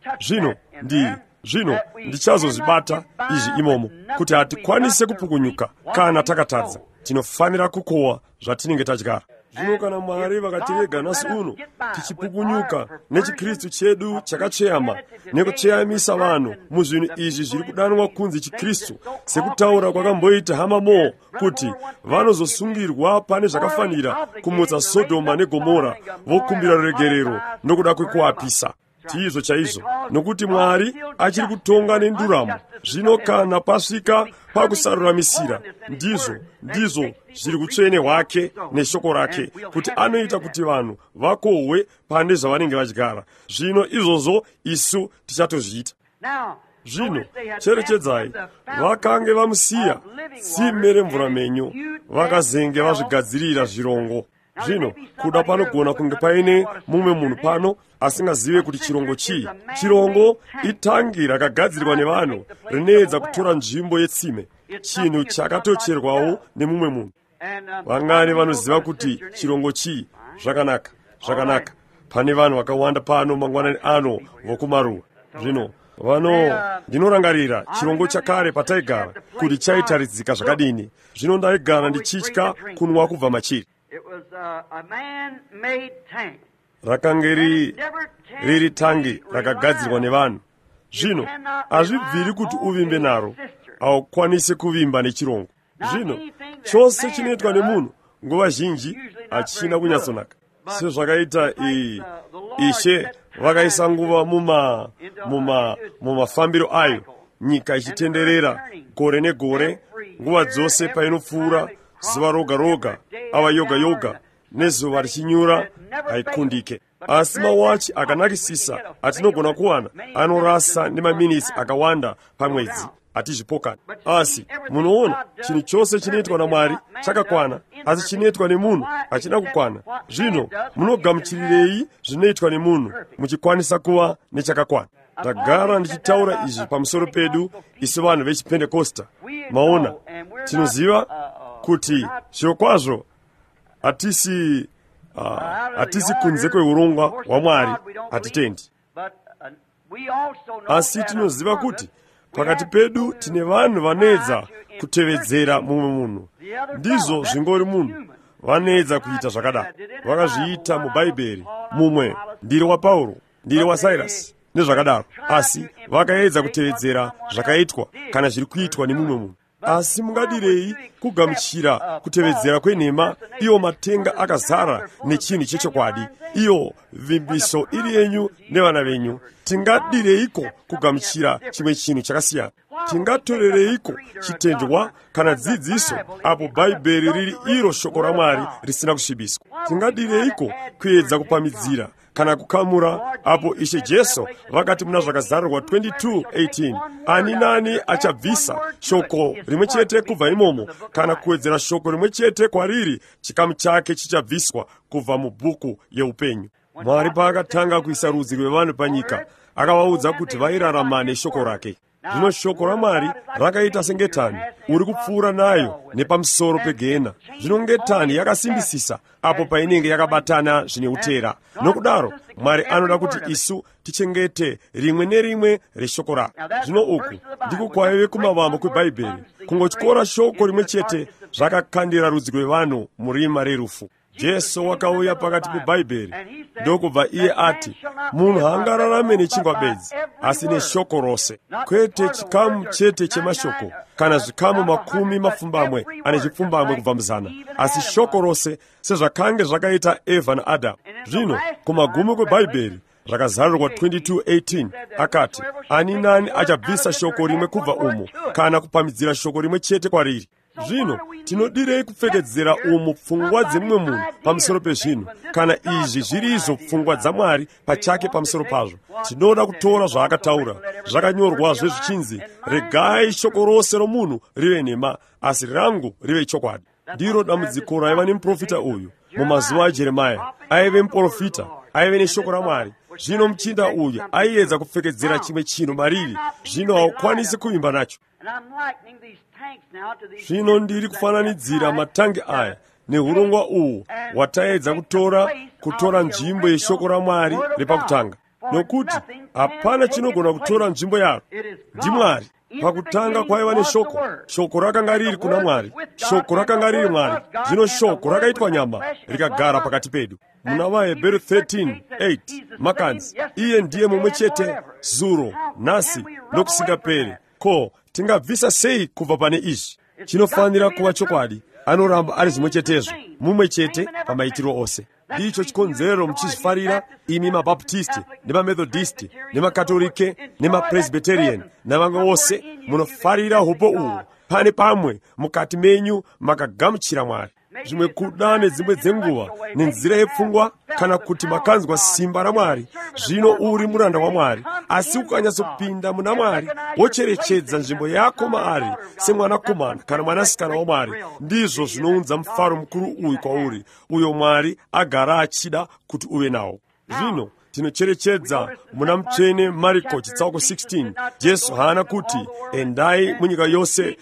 Zvino ndichazozvibata izvi imomo kuti hatikwanise kupukunyuka kana takatadza. Tinofanira kukohwa zvatinenge tadyara. Zvino kana Mwari vakatirega nasi uno tichipukunyuka nechikristu chedu chakacheyama nekucheyamisa vanhu muzvinhu izvi zviri kudanwa kunzi chikristu, sekutaura kwakamboita hama Mo kuti vanozosungirwa pane zvakafanira kumutsa Sodoma neGomora, vokumbira ruregerero nokuda kwekuapisa. Tizvo chaizvo, nokuti Mwari achiri kutonga nenduramo. Zvino kana pasvika pakusaruramisira, ndizvo zviri kutsvene hwake neshoko rake, kuti anoita kuti vanhu vakohwe pane zvavanenge vadyara. Zvino izvozvo isu tichatozviita. Zvino cherechedzai, vakange vamusiya tsime remvura menyu, vakazenge vazvigadzirira zvirongo. Zvino kuda panogona kunge paine mumwe munhu pano asingazive kuti chirongo chii. Chirongo itangi rakagadzirwa nevanhu rinoedza kutora nzvimbo yetsime, chinhu chakatocherwawo nemumwe munhu. Vangani vanoziva kuti chirongo chii? Zvakanaka. Pane vanhu vakawanda pano mangwanani ano vokumaruwa. Zvino ndinorangarira chirongo chakare pataigara kuti chaitaridzika zvakadini. Zvino ndaigara ndichitya kunwa kubva machiri. Rakange riri tangi rakagadzirwa nevanhu. Zvino hazvibviri kuti uvimbe naro, haukwanise kuvimba nechirongo. Zvino chose chinoitwa nemunhu nguva zhinji hachina kunyatsonaka. Sezvakaita Ishe vakaisa nguva mumafambiro ayo, nyika ichitenderera gore negore, nguva dzose painopfuura, zuva roga roga ava yoga nezuva richinyura haikundike. Asi mawachi akanakisisa atinogona kuwana anorasa nemaminitsi akawanda pamwedzi atizvipokani. Asi munoona chinhu chose chinoitwa naMwari chakakwana, asi chinoitwa nemunhu hachina kukwana. Zvino munogamuchirirei zvinoitwa nemunhu muchikwanisa kuva nechakakwana? Ndagara ndichitaura izvi pamusoro pedu isu vanhu vechiPentekosta. Maona, tinoziva kuti zvirokwazvo hatisi kunze kweurongwa hwaMwari, hatitendi. Asi tinoziva kuti pakati pedu tine vanhu vanoedza kutevedzera mumwe munhu. Ndizvo zvingori munhu vanoedza kuita zvakadaro. Vakazviita mubhaibheri, mumwe ndiri waPauro, ndiri waSirasi nezvakadaro. Asi vakaedza kutevedzera zvakaitwa kana zviri kuitwa nemumwe munhu. Asi mungadirei kugamuchira kutevedzera kwenhema, iyo matenga akazara nechinhu chechokwadi, iyo vimbiso iri yenyu nevana venyu? Tingadireiko kugamuchira chimwe chinhu chakasiyana? Tingatorereiko chitendwa kana dzidziso apo bhaibheri riri iro shoko raMwari risina kusvibiswa? Tingadireiko kuedza kupamidzira kana kukamura apo Ishe Jesu vakati muna zvakazarurwa 22:18, ani nani achabvisa shoko rimwe chete kubva imomo kana kuwedzera shoko rimwe chete kwariri, chikamu chake chichabviswa kubva mubhuku yeupenyu. Mwari paakatanga kuisa rudzi rwevanhu panyika, akavaudza kuti vairarama neshoko rake. Zvino shoko la Mwari rakaita sengetani, uri kupfuura nayo nepamusoro pegehena. Zvino ngetani yakasimbisisa apo painenge yakabatana zvine utera. Nokudaro Mwari anoda kuti isu tichengete rimwe nerimwe reshoko rake. Zvino uku ndiko kwaive kumavambo kwebhaibheri. Kungotyora shoko rimwe chete zvakakandira rudzi rwevanhu murima rerufu. Jesu wakauya pakati pebhaibheri, ndokubva iye ati, munhu haangararame nechingwa bedzi, asi neshoko rose. Kwete chikamu chete chemashoko, kana zvikamu makumi mapfumbamwe ane chipfumbamwe kubva muzana, asi shoko rose, sezvakange zvakaita Eva naAdamu. Zvino kumagumo kwebhaibheri zvakazarirwa 22:18 akati, ani nani achabvisa shoko rimwe kubva umo, kana kupamhidzira shoko rimwe chete kwariri. Zvino tinodirei kupfekedzera umu pfungwa dzemumwe munhu pamusoro pezvinhu, kana izvi zviri izvo pfungwa dzaMwari pachake pamusoro pazvo. Tinoda kutora zvaakataura, zvakanyorwazve zvichinzi, regai shoko rose romunhu rive nhema, asi rangu rive chokwadi. Ndiro dambudziko raiva nemuprofita uyu mumazuva aJeremia. Aive muprofita, aive neshoko raMwari. Zvino muchinda uyu aiedza kupfekedzera chimwe chinhu mariri, zvino haukwanisi kuimba nacho. Zvino ndiri kufananidzira matangi aya neurongwa uhu wataedza kutora nzvimbo yeshoko raMwari repakutanga. Nokuti hapana chinogona kutora nzvimbo yaro, ndiMwari. Pakutanga kwaiva neshoko, shoko rakanga riri kuna Mwari, shoko rakanga riri Mwari. Zvino shoko rakaitwa nyama rikagara pakati pedu. Muna vaHebheru 13:8 makanzi, iye ndiye mumwe chete zuro, nhasi nokusingaperi. Ko, tingabvisa sei kubva pane izvi? Chinofanira kuva chokwadi. Anoramba ari zvimwe chetezvo, mumwe chete pamaitiro ose. Ndicho chikonzero muchizvifarira imi mabaptisti nemamethodhisti nemakatolike nemapresbyterian navamwe vose munofarira upo uhu. Pane pamwe mukati menyu makagamuchira Mwari. Zvimwe kuda nedzimwe dzenguva nenzira yepfungwa, kana kuti makanzwa simba raMwari. Zvino uri muranda waMwari, asi ukanyatsopinda muna Mwari wocherechedza nzvimbo yako maari semwanakomana kana mwanasikana waMwari, ndizvo zvinounza mufaro mukuru uyu kwauri, uyo Mwari agara achida kuti uve nawo. Zvino tinocherechedza muna mutsvene Mariko chitsauko 16. Jesu haana kuti endai munyika yose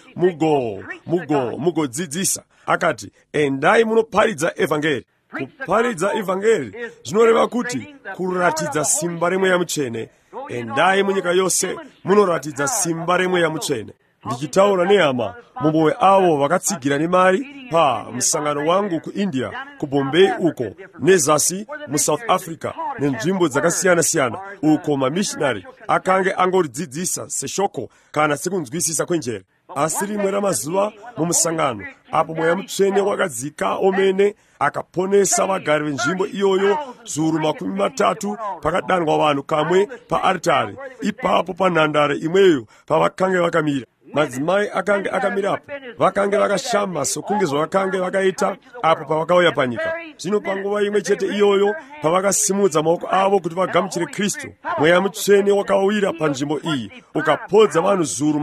mugodzidzisa. Akati endai munoparidza evhangeri. Kuparidza evhangeri zvinoreva kuti kuratidza simba remweya mutsvene. Endai munyika yose munoratidza simba remweya mutsvene. Ndichitaura nehama mumwe avo vakatsigira nemari pa musangano wangu kuIndia, kuBombay uko, nezasi muSouth Africa nenzvimbo dzakasiyana-siyana, uko mamishinari akange angoridzidzisa seshoko kana sekunzwisisa kwenjere. Asi rimwe ramazuva mumusangano, apo mweya mutsvene wakadzika omene akaponesa vagari venzvimbo iyoyo zviuru 30 pakadanwa vanhu kamwe paaritari. Ipapo panhandare imweyo pavakange vakamira, madzimai akange akamirapo, vakange vakashama sokunge zvavakange vakaita apo pavakauya panyika. Zvino panguva imwe chete iyoyo pavakasimudza maoko avo kuti vagamuchire Kristu, mweya mutsvene wakawira panzvimbo iyi ukapodza vanhu zviuru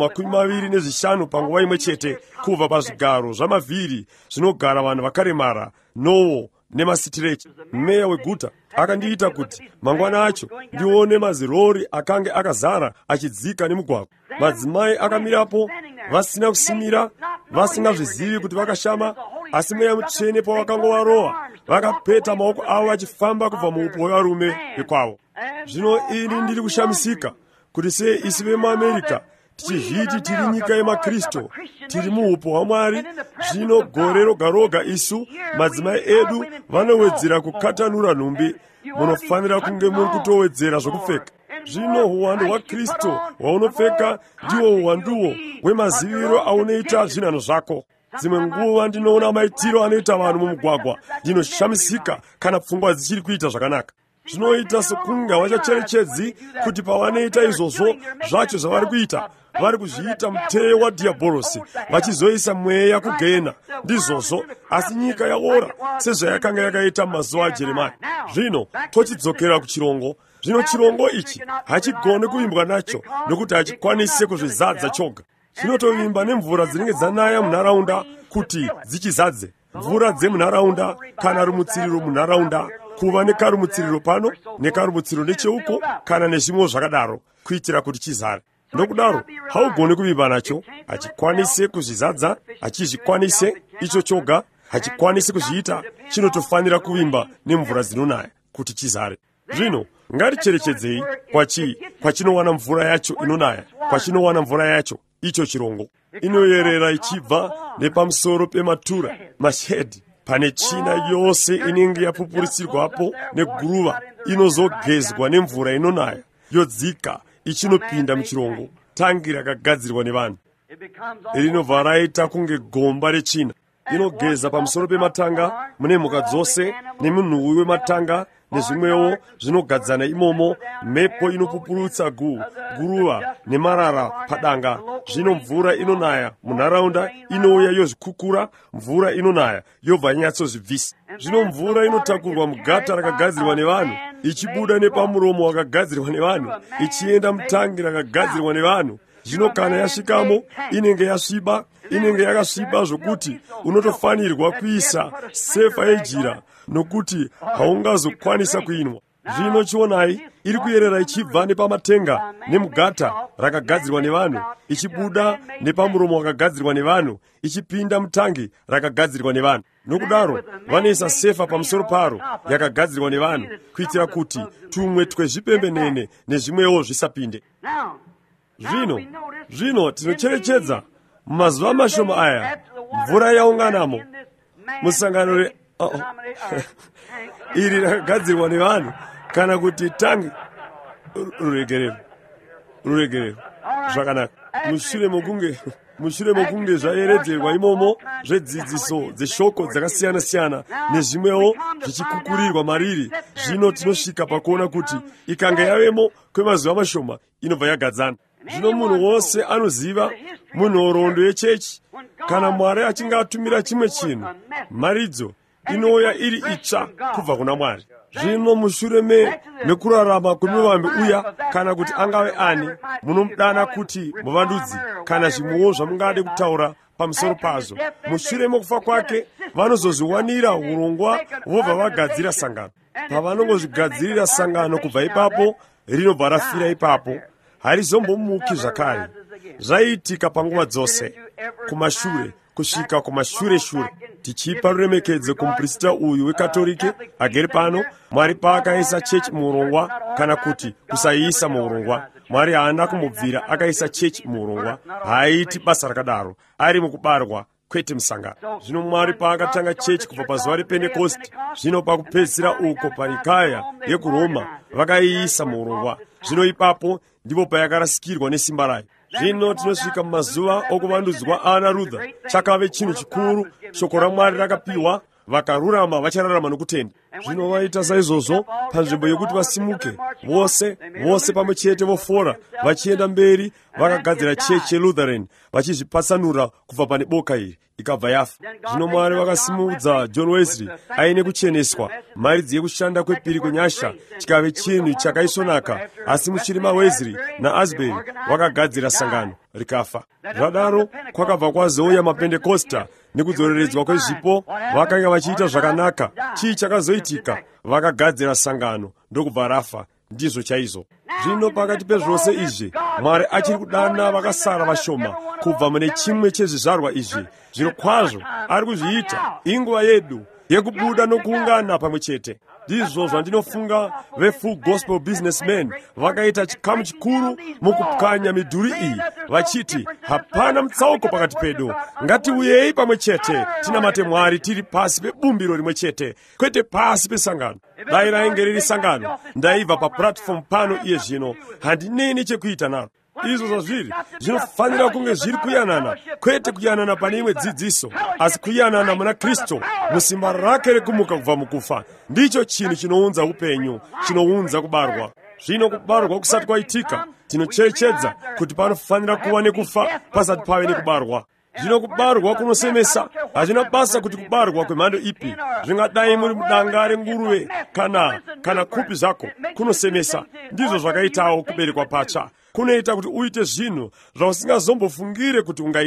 25 panguva imwe chete, kubva pazvigaro zvamavhiri zvinogara vanhu vakaremara, nowo nemasitirechi. Meya weguta akandiita kuti mangwana acho ndione mazirori akange akazara achidzika nemugwagwa. Madzimai akamirapo vasina kusimira, vasingazvizivi kuti vakashama, asi mweya mutsvene pawakangovarowa vakapeta maoko avo achifamba kubva muupo hwevarume vekwavo. Zvino ini ndiri kushamisika kuti sei isi vemuAmerika tichizviti tiri nyika yemakristu, tiri muupo hwaMwari. Zvino gore roga roga isu madzimai edu vanowedzera kukatanura nhumbi. Munofanira kunge muri kutowedzera zvokupfeka. Zvino uwandu hwaKristu hwaunopfeka ndiwo uwanduwo hwemaziviro aunoita zvinhanho zvako. Dzimwe nguva ndinoona maitiro anoita vanhu mumugwagwa, ndinoshamisika kana pfungwa dzichiri kuita zvakanaka. Zvinoita sokunge havachacherechedzi kuti pavanoita izvozvo zvacho zvavari kuita, vari kuzviita muteye wadhiabhorosi, vachizoisa mweya kugehena. Ndizvozvo, asi nyika yaora sezvayakanga yakaita mumazuva aJeremia. Zvino tochidzokera kuchirongo. Zvino chirongo ichi hachigone kuimbwa nacho nokuti hachikwanise kuzvizadza choga. Chinotovimba nemvura dzinenge dzanaya munharaunda kuti dzichizadze. Mvura dzemunharaunda, kana rumutsiriro munharaunda, kuva nekarumutsiriro pano nekarumutsiriro necheuko, kana nezvimwe zvakadaro, kuitira kuti chizare. ndokudaro haugoni kuvipa nacho, achikwanise kuzvizadza, achizvikwanise icho choga, achikwanise kuzviita, chinotofanira kuvimba nemvura dzinonaya kuti chizare. Zvino ngaticherechedzei kwachinowana mvura yacho inonaya, kwachinowana mvura yacho icho chirongo. Inoyerera ichibva nepamusoro pematura, mashedi, pane tsvina yose inenge yapupurisirwapo neguruva, inozogezwa nemvura inonaya, yodzika ichinopinda muchirongo, tangi rakagadzirwa nevanhu. Rinobva raita kunge gomba retsvina. Inogeza pamusoro pematanga, mune mhuka dzose nemunhuwi wematanga nezvimwewo zvinogadzana imomo. Mhepo inopupurutsa guruva nemarara padanga. Zvino mvura inonaya munharaunda inouya yozvikukura, mvura inonaya yobva yanyatsozvibvisa. Zvino mvura inotakurwa mugata rakagadzirwa nevanhu, ichibuda nepamuromo wakagadzirwa nevanhu, ichienda mutangi rakagadzirwa nevanhu. Zvino kana yasvikamo inenge yasviba, inenge yakasviba zvokuti unotofanirwa kuisa sefa yejira, nokuti haungazokwanisa kuinwa. Zvino chionai, iri kuyerera ichibva nepamatenga nemugata rakagadzirwa nevanhu, ichibuda nepamuromo wakagadzirwa nevanhu, ichipinda mutangi rakagadzirwa nevanhu. Nokudaro vanoisa sefa pamusoro paro yakagadzirwa nevanhu, kuitira kuti tumwe twezvipembenene nezvimwewo zvisapinde. Zvino tinocherechedza mumazuva mashoma aya, mvura yaunganamo musangano iri rakagadzirwa nevanhu, kana kuti tangi ruregerero. Zvakanaka. Mushure mokunge zvaeredzerwa imomo zvedzidziso dzeshoko dzakasiyana-siyana nezvimwewo zvichikukurirwa mariri, zvino tinosvika pakuona kuti ikanga yavemo kwemazuva mashoma inobva yagadzana. Zvino munhu wose anoziva munhoroondo yechechi, kana Mwari achinge atumira chimwe chinhu, maridzo inouya iri itsva kubva kuna Mwari. Zvino mushure mekurarama kwemuvambi uya, kana kuti angave ani, munomudana kuti muvandudzi, kana zvimwewo zvamungade kutaura pamusoro pazvo. Mushure mokufa kwake vanozozviwanira urongwa vobva vagadzira sangano. Pavanongozvigadzirira sangano, kubva ipapo rinobva rafira ipapo, harizombomuki zvakare. Zvaiitika panguva dzose kumashure, kusvika kumashure-shure, tichipa ruremekedzo kumuprista uyu wekatolike agere pano. Mwari paakaisa chechi muurongwa, kana kuti kusaiisa muurongwa, Mwari haana kumubvira akaisa chechi muurongwa. Haaiti basa rakadaro ari mukubarwa, kwete musangano. Zvino Mwari paakatanga chechi kubva pazuva rePentekosti, zvino pakupedzisira uko paNikaya yekuroma vakaiisa muurongwa. Zvino ipapo ndipo payakarasikirwa nesimba rayo. Zvino tinosvika mumazuva okuvandudzwa ana Rudha. Chakave chinhu chikuru, shoko raMwari rakapiwa, vakarurama vachararama nokutenda. Zvino vaita saizvozvo panzvimbo yokuti vasimuke vose pamwe chete vofora, vachienda mberi, vakagadzira chechi yeLutheran, vachizvipatsanura kubva pane boka iri, ikabva yafa. Zvino Mwari vakasimudza John Wesley aine kucheneswa, mharidzi yekushanda kwepiri kwenyasha, chikave chinhu chakaisvonaka. Asi mushure maWesley naAsbury vakagadzira sangano rikafa. Zvadaro kwakabva kwazouya maPentekosta nekudzoreredzwa kwezvipo, vakanga vachiita zvakanaka. Chii chakazoitika? Vakagadzira sangano ndokubva rafa. Ndizvo chaizvo. Zvino pakati pezvose izvi, Mwari achiri kudana vakasara vashoma kubva mune chimwe chezvizvarwa izvi. Zvino kwazvo ari kuzviita. Inguva yedu yekubuda nokuungana pamwe chete. Ndizvo zvandinofunga veFull Gospel Businessmen vakaita chikamu chikuru mukupwanya midhuri iyi, vachiti hapana mutsauko pakati pedu, ngatiuyei pamwe chete tinamate Mwari tiri pasi pebumbiro rimwe chete, kwete pasi pesangano. Dai rainge riri sangano, ndaibva paplatform pano iye zvino, handineni chekuita naro. Izvo zvazviri zvinofanira kunge zviri kuyanana, kwete kuyanana pane imwe dzidziso, asi kuyanana muna Kristu musimba rake rekumuka kubva mukufa. Ndicho chinhu chinounza upenyu, chinounza kubarwa. Zvino kubarwa kusati kwaitika, tinocherechedza kuti panofanira kuva nekufa pasati pave nekubarwa. Zvino kubarwa kunosemesa. Hazvina basa kuti kubarwa kwemhando ipi, zvingadai muri mudanga renguruve kana kupi zvako, kunosemesa. Ndizvo zvakaitawo kuberekwa patsva. Kunoita kuti uite zvinhu zvausingazombofungire kuti ungaiti.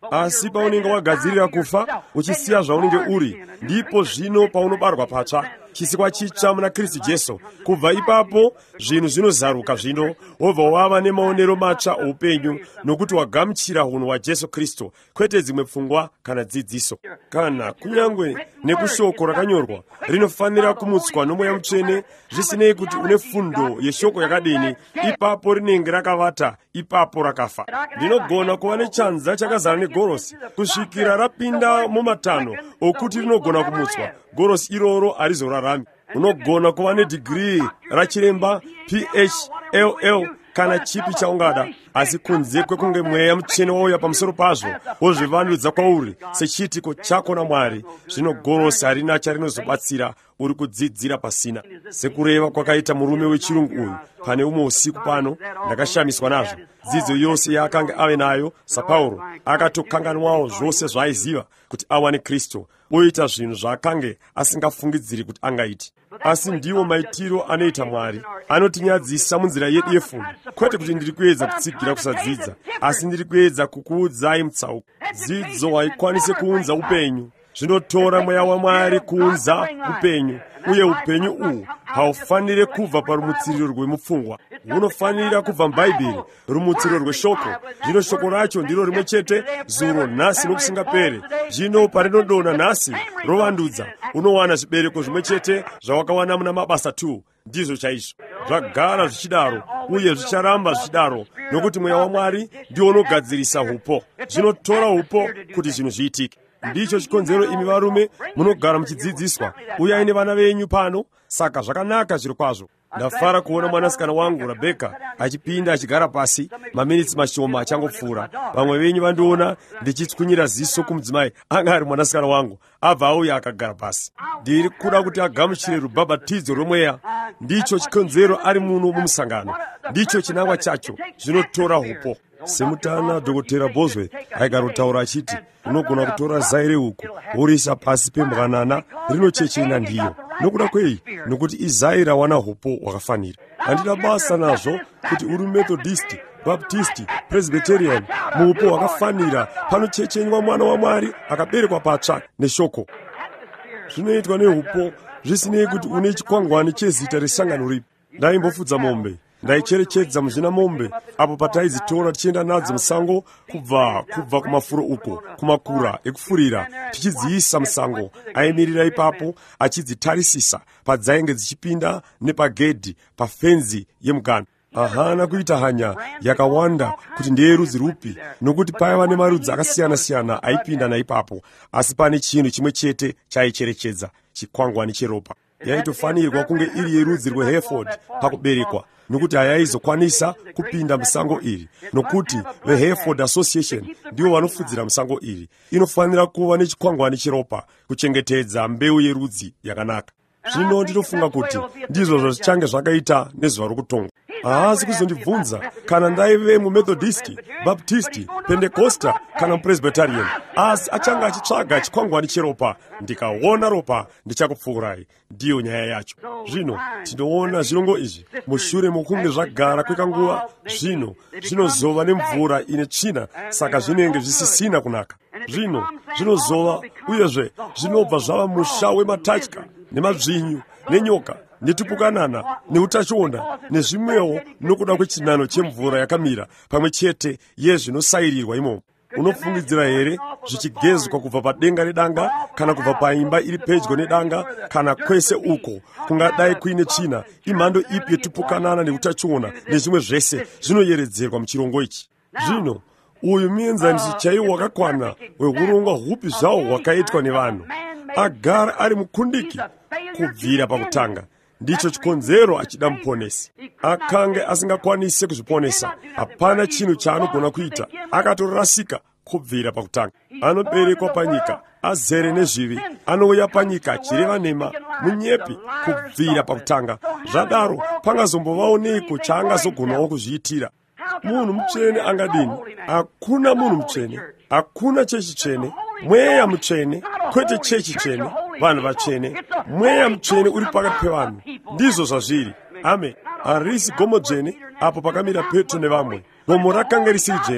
asi paunenge wagadzirira kufa uchisiya zvaunenge uri, ndipo zvino paunobarwa patsva chisikwa chitsva muna Kristu Jesu, kubva ipapo zvinhu zvinozaruka zvino, wobva wava nemaonero matsva oupenyu, nokuti wagamuchira unhu hwaJesu Kristu, kwete dzimwe pfungwa kana dzidziso. Kana kunyangwe nekushoko rakanyorwa rinofanira kumutswa noMweya Mutsvene, zvisinei kuti une fundo yeshoko yakadini, ipapo rinenge rakavata, ipapo rakafa. Ndinogona kuva nechanza chakazara negorosi kusvikira rapinda mumatanho okuti rinogona kumutswa. Gorosi iroro harizorarami. Unogona kuva nedhigirii rachiremba, PhD, kana chipi chaungada, asi kunze kwekunge Mweya Mutsvene wauya pamusoro pazvo wozvivandudza kwauri sechiitiko chako naMwari, zvino gorosi harina charinozobatsira uri kudzidzira pasina. Sekureva kwakaita murume wechirungu uyu pane umwe usiku pano, ndakashamiswa nazvo. Dzidzo yose yaakanga ave nayo saPauro, akatokanganwawo zvose zvaaiziva kuti awane Kristu, oita zvinhu zvaakange asingafungidziri kuti angaiti. Asi ndiwo maitiro anoita Mwari, anotinyadzisa munzira yedu yefundo, kwete kuti ndiri kuedza kutsigira kusadzidza, asi ndiri kuedza kukuudzai mutsauko. Dzidzo haikwanise kuunza upenyu, zvinotora Mweya waMwari kuunza upenyu, uye upenyu uhu haufanire kubva parumutsiriro rwemupfungwa, hunofanira kubva mubhaibheri, rumutsiriro rweshoko. Zvino shoko racho ndiro rimwe chete, zuro, nhasi nokusingapere. Zvino parinodonha nhasi rovandudza, unowana zvibereko zvimwe chete zvawakawana muna mabasa 2. Ndizvo chaizvo zvagara zvichidaro, uye zvicharamba zvichidaro, nokuti Mweya waMwari ndiwo unogadzirisa upo. Zvinotora upo kuti zvinhu zviitike. Ndicho chikonzero imi varume munogara muchidzidziswa. Uyai nevana venyu pano, saka zvakanaka zviro kwazvo. Ndafara kuona mwanasikana wangu Rebeka achipinda achigara pasi maminitsi mashoma achangopfuura. Vamwe venyu vandiona ndichitswunyira ziso kumudzimai anga ari mwanasikana wangu, abva auya akagara pasi. Ndiri kuda kuti agamuchire rubhabhatidzo rwomweya. Ndicho chikonzero ari muno mumusangano, ndicho chinangwa chacho, zvinotora upo. Semutana Dr. Bosworth aigarotaura achiti, unogona kutora zaire uku worisa pasi pemwanana rinochechena ndiyo. Nokuda kwei? Nokuti izai rawana upo hwakafanira. Handina basa nazvo kuti uri Methodist, Baptist, Presbyterian, muupo hwakafanira panochechenywa mwana waMwari akaberekwa patsva neshoko. Zvinoitwa neupo, zvisinei kuti une chikwangwani chezita resangano ripi. Ndaimbofudza mombe, ndaicherechedza muzvina mombe apo pataidzitora tichienda nadzo musango kubva kumafuro uko kumakura ekufurira, tichidziisa musango. Aimirira ipapo achidzitarisisa padzainge dzichipinda nepagedhi pafenzi yemugano. Hahana kuita hanya yakawanda kuti ndeyerudzi rupi, nokuti paiva nemarudzi akasiyana-siyana aipinda naipapo, asi pane chinhu chimwe chete chaicherechedza, chikwangwani cheropa. Yaitofanirwa kunge iri yerudzi rweHereford pakuberekwa, nokuti hayaizokwanisa kupinda musango iri, nokuti veHereford Association ndiwo vanofudzira musango iri. Inofanira kuva nechikwangwani cheropa kuchengetedza mbeu yerudzi yakanaka. Zvino ndinofunga kuti ndizvo zvazvichange zvakaita nezuva rokutongwa. Haasi kuzondibvunza kana ndaive muMethodist, Baptist, Pentecosta kana muPresbyterian, asi achange achitsvaga chikwangwani cheropa. Ndikaona ropa ndichakupfuurai. Ndiyo nyaya yacho. Zvino tinoona zvirongo izvi mushure mokunge zvagara kwekanguva, zvino zvinozova nemvura ine tsvina, saka zvinenge zvisisina kunaka. Zvino zvinozova uyezve zvinobva zvava musha wematatya nemadzvinyu nenyoka netipukanana neutachiona nezvimwewo, nokuda kwechinano chemvura yakamira pamwe chete yezvinosairirwa imomo. Unofungidzira here zvichigezwa kubva padenga nedanga, kana kubva paimba iri pedyo nedanga, kana kwese uko kungadai kuine tsvina, imhando ipi yetipukanana neutachiona nezvimwe zvese zvinoyeredzerwa muchirongo ichi. Zvino uyu muenzaniso chaiwo wakakwana wehurongwa hupi zvahwo hwakaitwa nevanhu. Agara ari mukundiki kubvira pakutanga. Ndicho chikonzero achida muponesi. Akange asingakwanise kuzviponesa, hapana chinhu chaanogona kuita. Akatorasika kubvira pakutanga. Anoberekwa panyika azere nezvivi, anouya panyika achireva nhema, munyepi kubvira pakutanga. Zvadaro pangazombovawo neiko chaangazogonawo kuzviitira. Munhu mutsvene angadini? Hakuna munhu mutsvene, hakuna chechi tsvene. Mweya mutsvene, kwete chechi tsvene, vanhu vatsvene. Mweya mutsvene uri pakati pevanhu. Ndizvo zvazviri. Amen. Harisi gomo dzvene apo pakamira Petro nevamwe. Gomo rakanga risiri dzvene,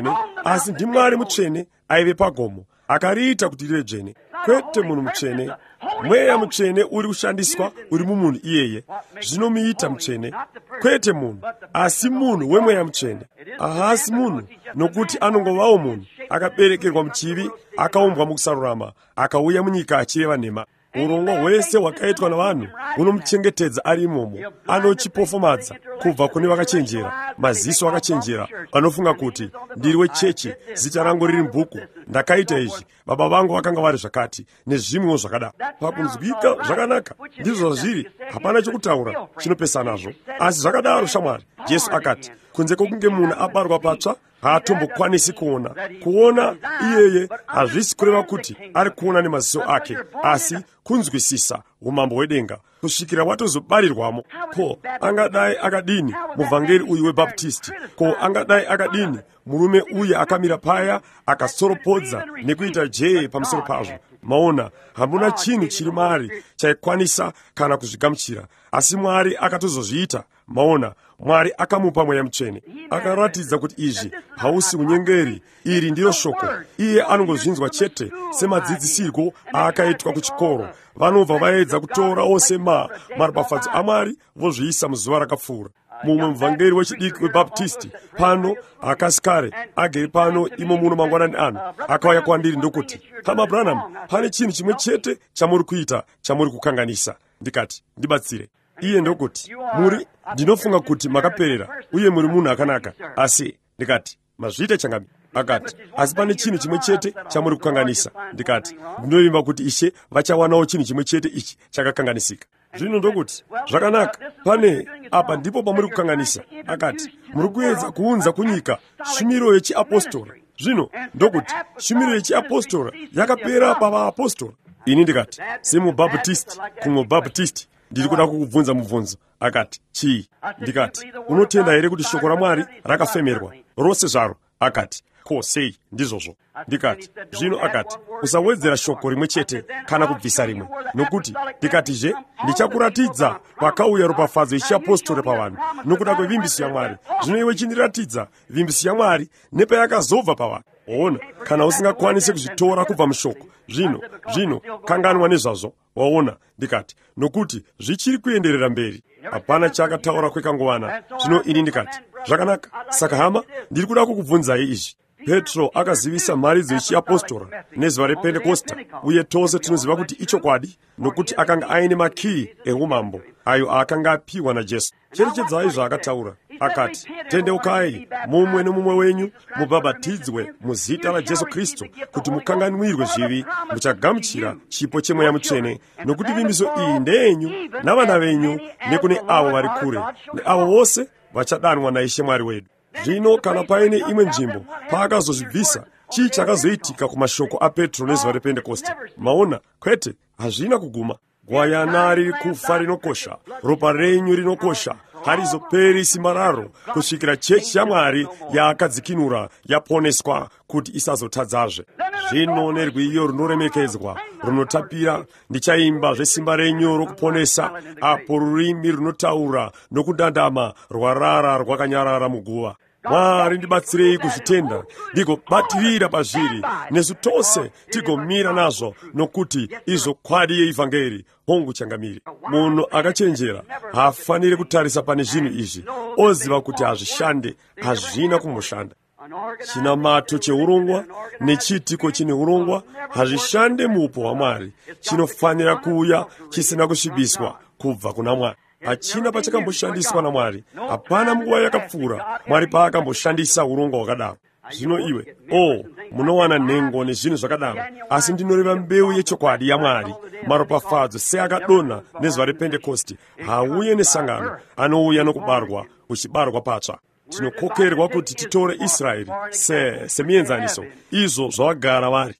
asi ndi mwali mutsvene aive pagomo akariita kuti rive dzvene. Kwete munhu mutsvene. Mweya mutsvene uri kushandiswa uri mumunhu iyeye zvinomuita mutsvene. Kwete munhu, asi munhu wemweya mutsvene. Haasi munhu nokuti anongovawo munhu akaberekerwa muchivi, akaumbwa mukusarurama, akauya munyika achireva nhema. Urongwa hwese hwakaitwa navanhu hunomuchengetedza ari imomo. Anochipofomadza kubva kune vakachenjera, maziso akachenjera anofunga kuti ndiri wechechi, zita rangu riri mubhuku, ndakaita izvi, baba vangu vakanga vari zvakati, nezvimwewo zvakadaro. Pakunzwika zvakanaka, ndizvo zvazviri, hapana chokutaura chinopesana nazvo. Asi zvakadaro shamwari, Jesu akati, kunze kwokunge munhu abarwa patsva haatombokwanisi kuona iyeye. Hazvisi kureva kuti ari kuona nemaziso ake, asi kunzwisisa umambo hwedenga kusvikira watozobarirwamo. Ko angadai akadini muvhangeri uyu webhaptisti? Ko angadai akadini murume uye akamira paya akasoropodza nekuita jee pamusoro pazvo? Maona, hamuna chinhu chiri maari chaikwanisa kana kuzvigamuchira, asi Mwari akatozozviita. Maona, Mwari akamupa mweya mutsvene, akaratidza kuti izvi hausi unyengeri, iri ndiro shoko. Iye anongozvinzwa chete semadzidzisirwo aakaitwa kuchikoro. Vanobva vaedza kutora ose maropafadzo aMwari vozviisa muzuva rakapfuura. Mumwe muvhangeri wechidiki webhaptisti pano akasikare agere pano imo muno mangwanani ano akauya kwandiri ndokuti, Hama Branham, pane chinhu chimwe chete chamuri kuita chamuri kukanganisa. Ndikati, ndibatsire. Iye ndokuti, ndinofunga kuti makaperera uye muri munhu akanaka, asi ndikati, mazviita changamire? Akati, asi pane chinhu chimwe chete chamuri kukanganisa. Ndikati, ndinovimba kuti Ishe vachawanawo chinhu chimwe chete ichi chakakanganisika. Zvino ndokuti, zvakanaka, pane apa ndipo pamuri kukanganisa. Akati, muri kuedza kuunza kunyika shumiro yechiapostora. Zvino ndokuti, shumiro yechiapostora yakapera pavaapostora. Ini ndikati, semubhabhatisti kumubhabhatisti ndiri kuda kukubvunza mubvunzo. Akati, chii? Ndikati, unotenda here kuti shoko raMwari rakafemerwa rose zvaro? Akati, ko sei ndizvozvo? Ndikati, zvino akati, usawedzera shoko rimwe chete kana kubvisa rimwe, nokuti ndikatizve ndichakuratidza pakauya ropafadzo yechiapostore pavanhu nokuda kwevimbiso yaMwari. Zvino iwe chindiratidza vimbiso yaMwari nepayakazobva pavanhu. Ona, kana usingakwanisi kuzvitora kubva mushoko, zvino kanganwa nezvazvo. Waona, ndikati, nokuti zvichiri kuenderera mberi, hapana chakataura kwekangovana. Zvino ini ndikati, zvakanaka, saka hama, ndiri kuda kukubvunzai izvi. Petro akazivisa mharidzo yechiapostora nezuva rePentekosta, uye tose tinoziva kuti ichokwadi, nokuti akanga aine makiyi eumambo ayo akanga apiwa naJesu. Cherechedzai zvaakataura. Akati, tendeukai mumwe nomumwe wenyu mubhabhatidzwe muzita raJesu Kristu kuti mukanganwirwe zvivi, muchagamuchira chipo chemweya mutsvene, nokuti vimbiso iyi ndeyenyu navana venyu nekune avo vari kure, neavo vose vachadanwa naIshe Mwari wedu. Zvino kana paine imwe nzvimbo paakazozvibvisa, chii chakazoitika kumashoko aPetro nezuva rePentekosta? Maona, kwete, hazvina kuguma. Gwayana riri kufa rinokosha, ropa renyu rinokosha, harizoperi simba raro kusvikira chechi yaMwari yaakadzikinura yaponeswa kuti isazotadzazve. Zvino nerwiyo runoremekedzwa runotapira ndichaimba zvesimba renyu rokuponesa, apo rurimi runotaura nokudandama rwarara rwakanyarara muguva. Mwari ndibatsirei kuzvitenda, ndigobatirira pazviri, nesu tose tigomira nazvo, nokuti izokwadi yeivhangeri hongu changamire. Munhu akachenjera haafaniri kutarisa pane zvinhu izvi, oziva kuti hazvishande, hazvina kumboshanda. Chinamato cheurongwa nechitiko chine urongwa hazvishande muupo hwaMwari. Chinofanira kuuya chisina kusvibiswa kubva kuna Mwari. Hachina pachakamboshandiswa naMwari. Hapana nguva yakapfuura Mwari paakamboshandisa urongwa hwakadaro. Zvino iwe, munowana nhengo nezvinhu zvakadaro, asi ndinoreva mbeu yechokwadi yaMwari, maropafadzo seakadonha nezuva rePentekosti. Hauye nesangano, anouya nokubarwa, uchibarwa patsva. Tinokokerwa kuti titore Israeri semienzaniso, izvo zvavagara vari.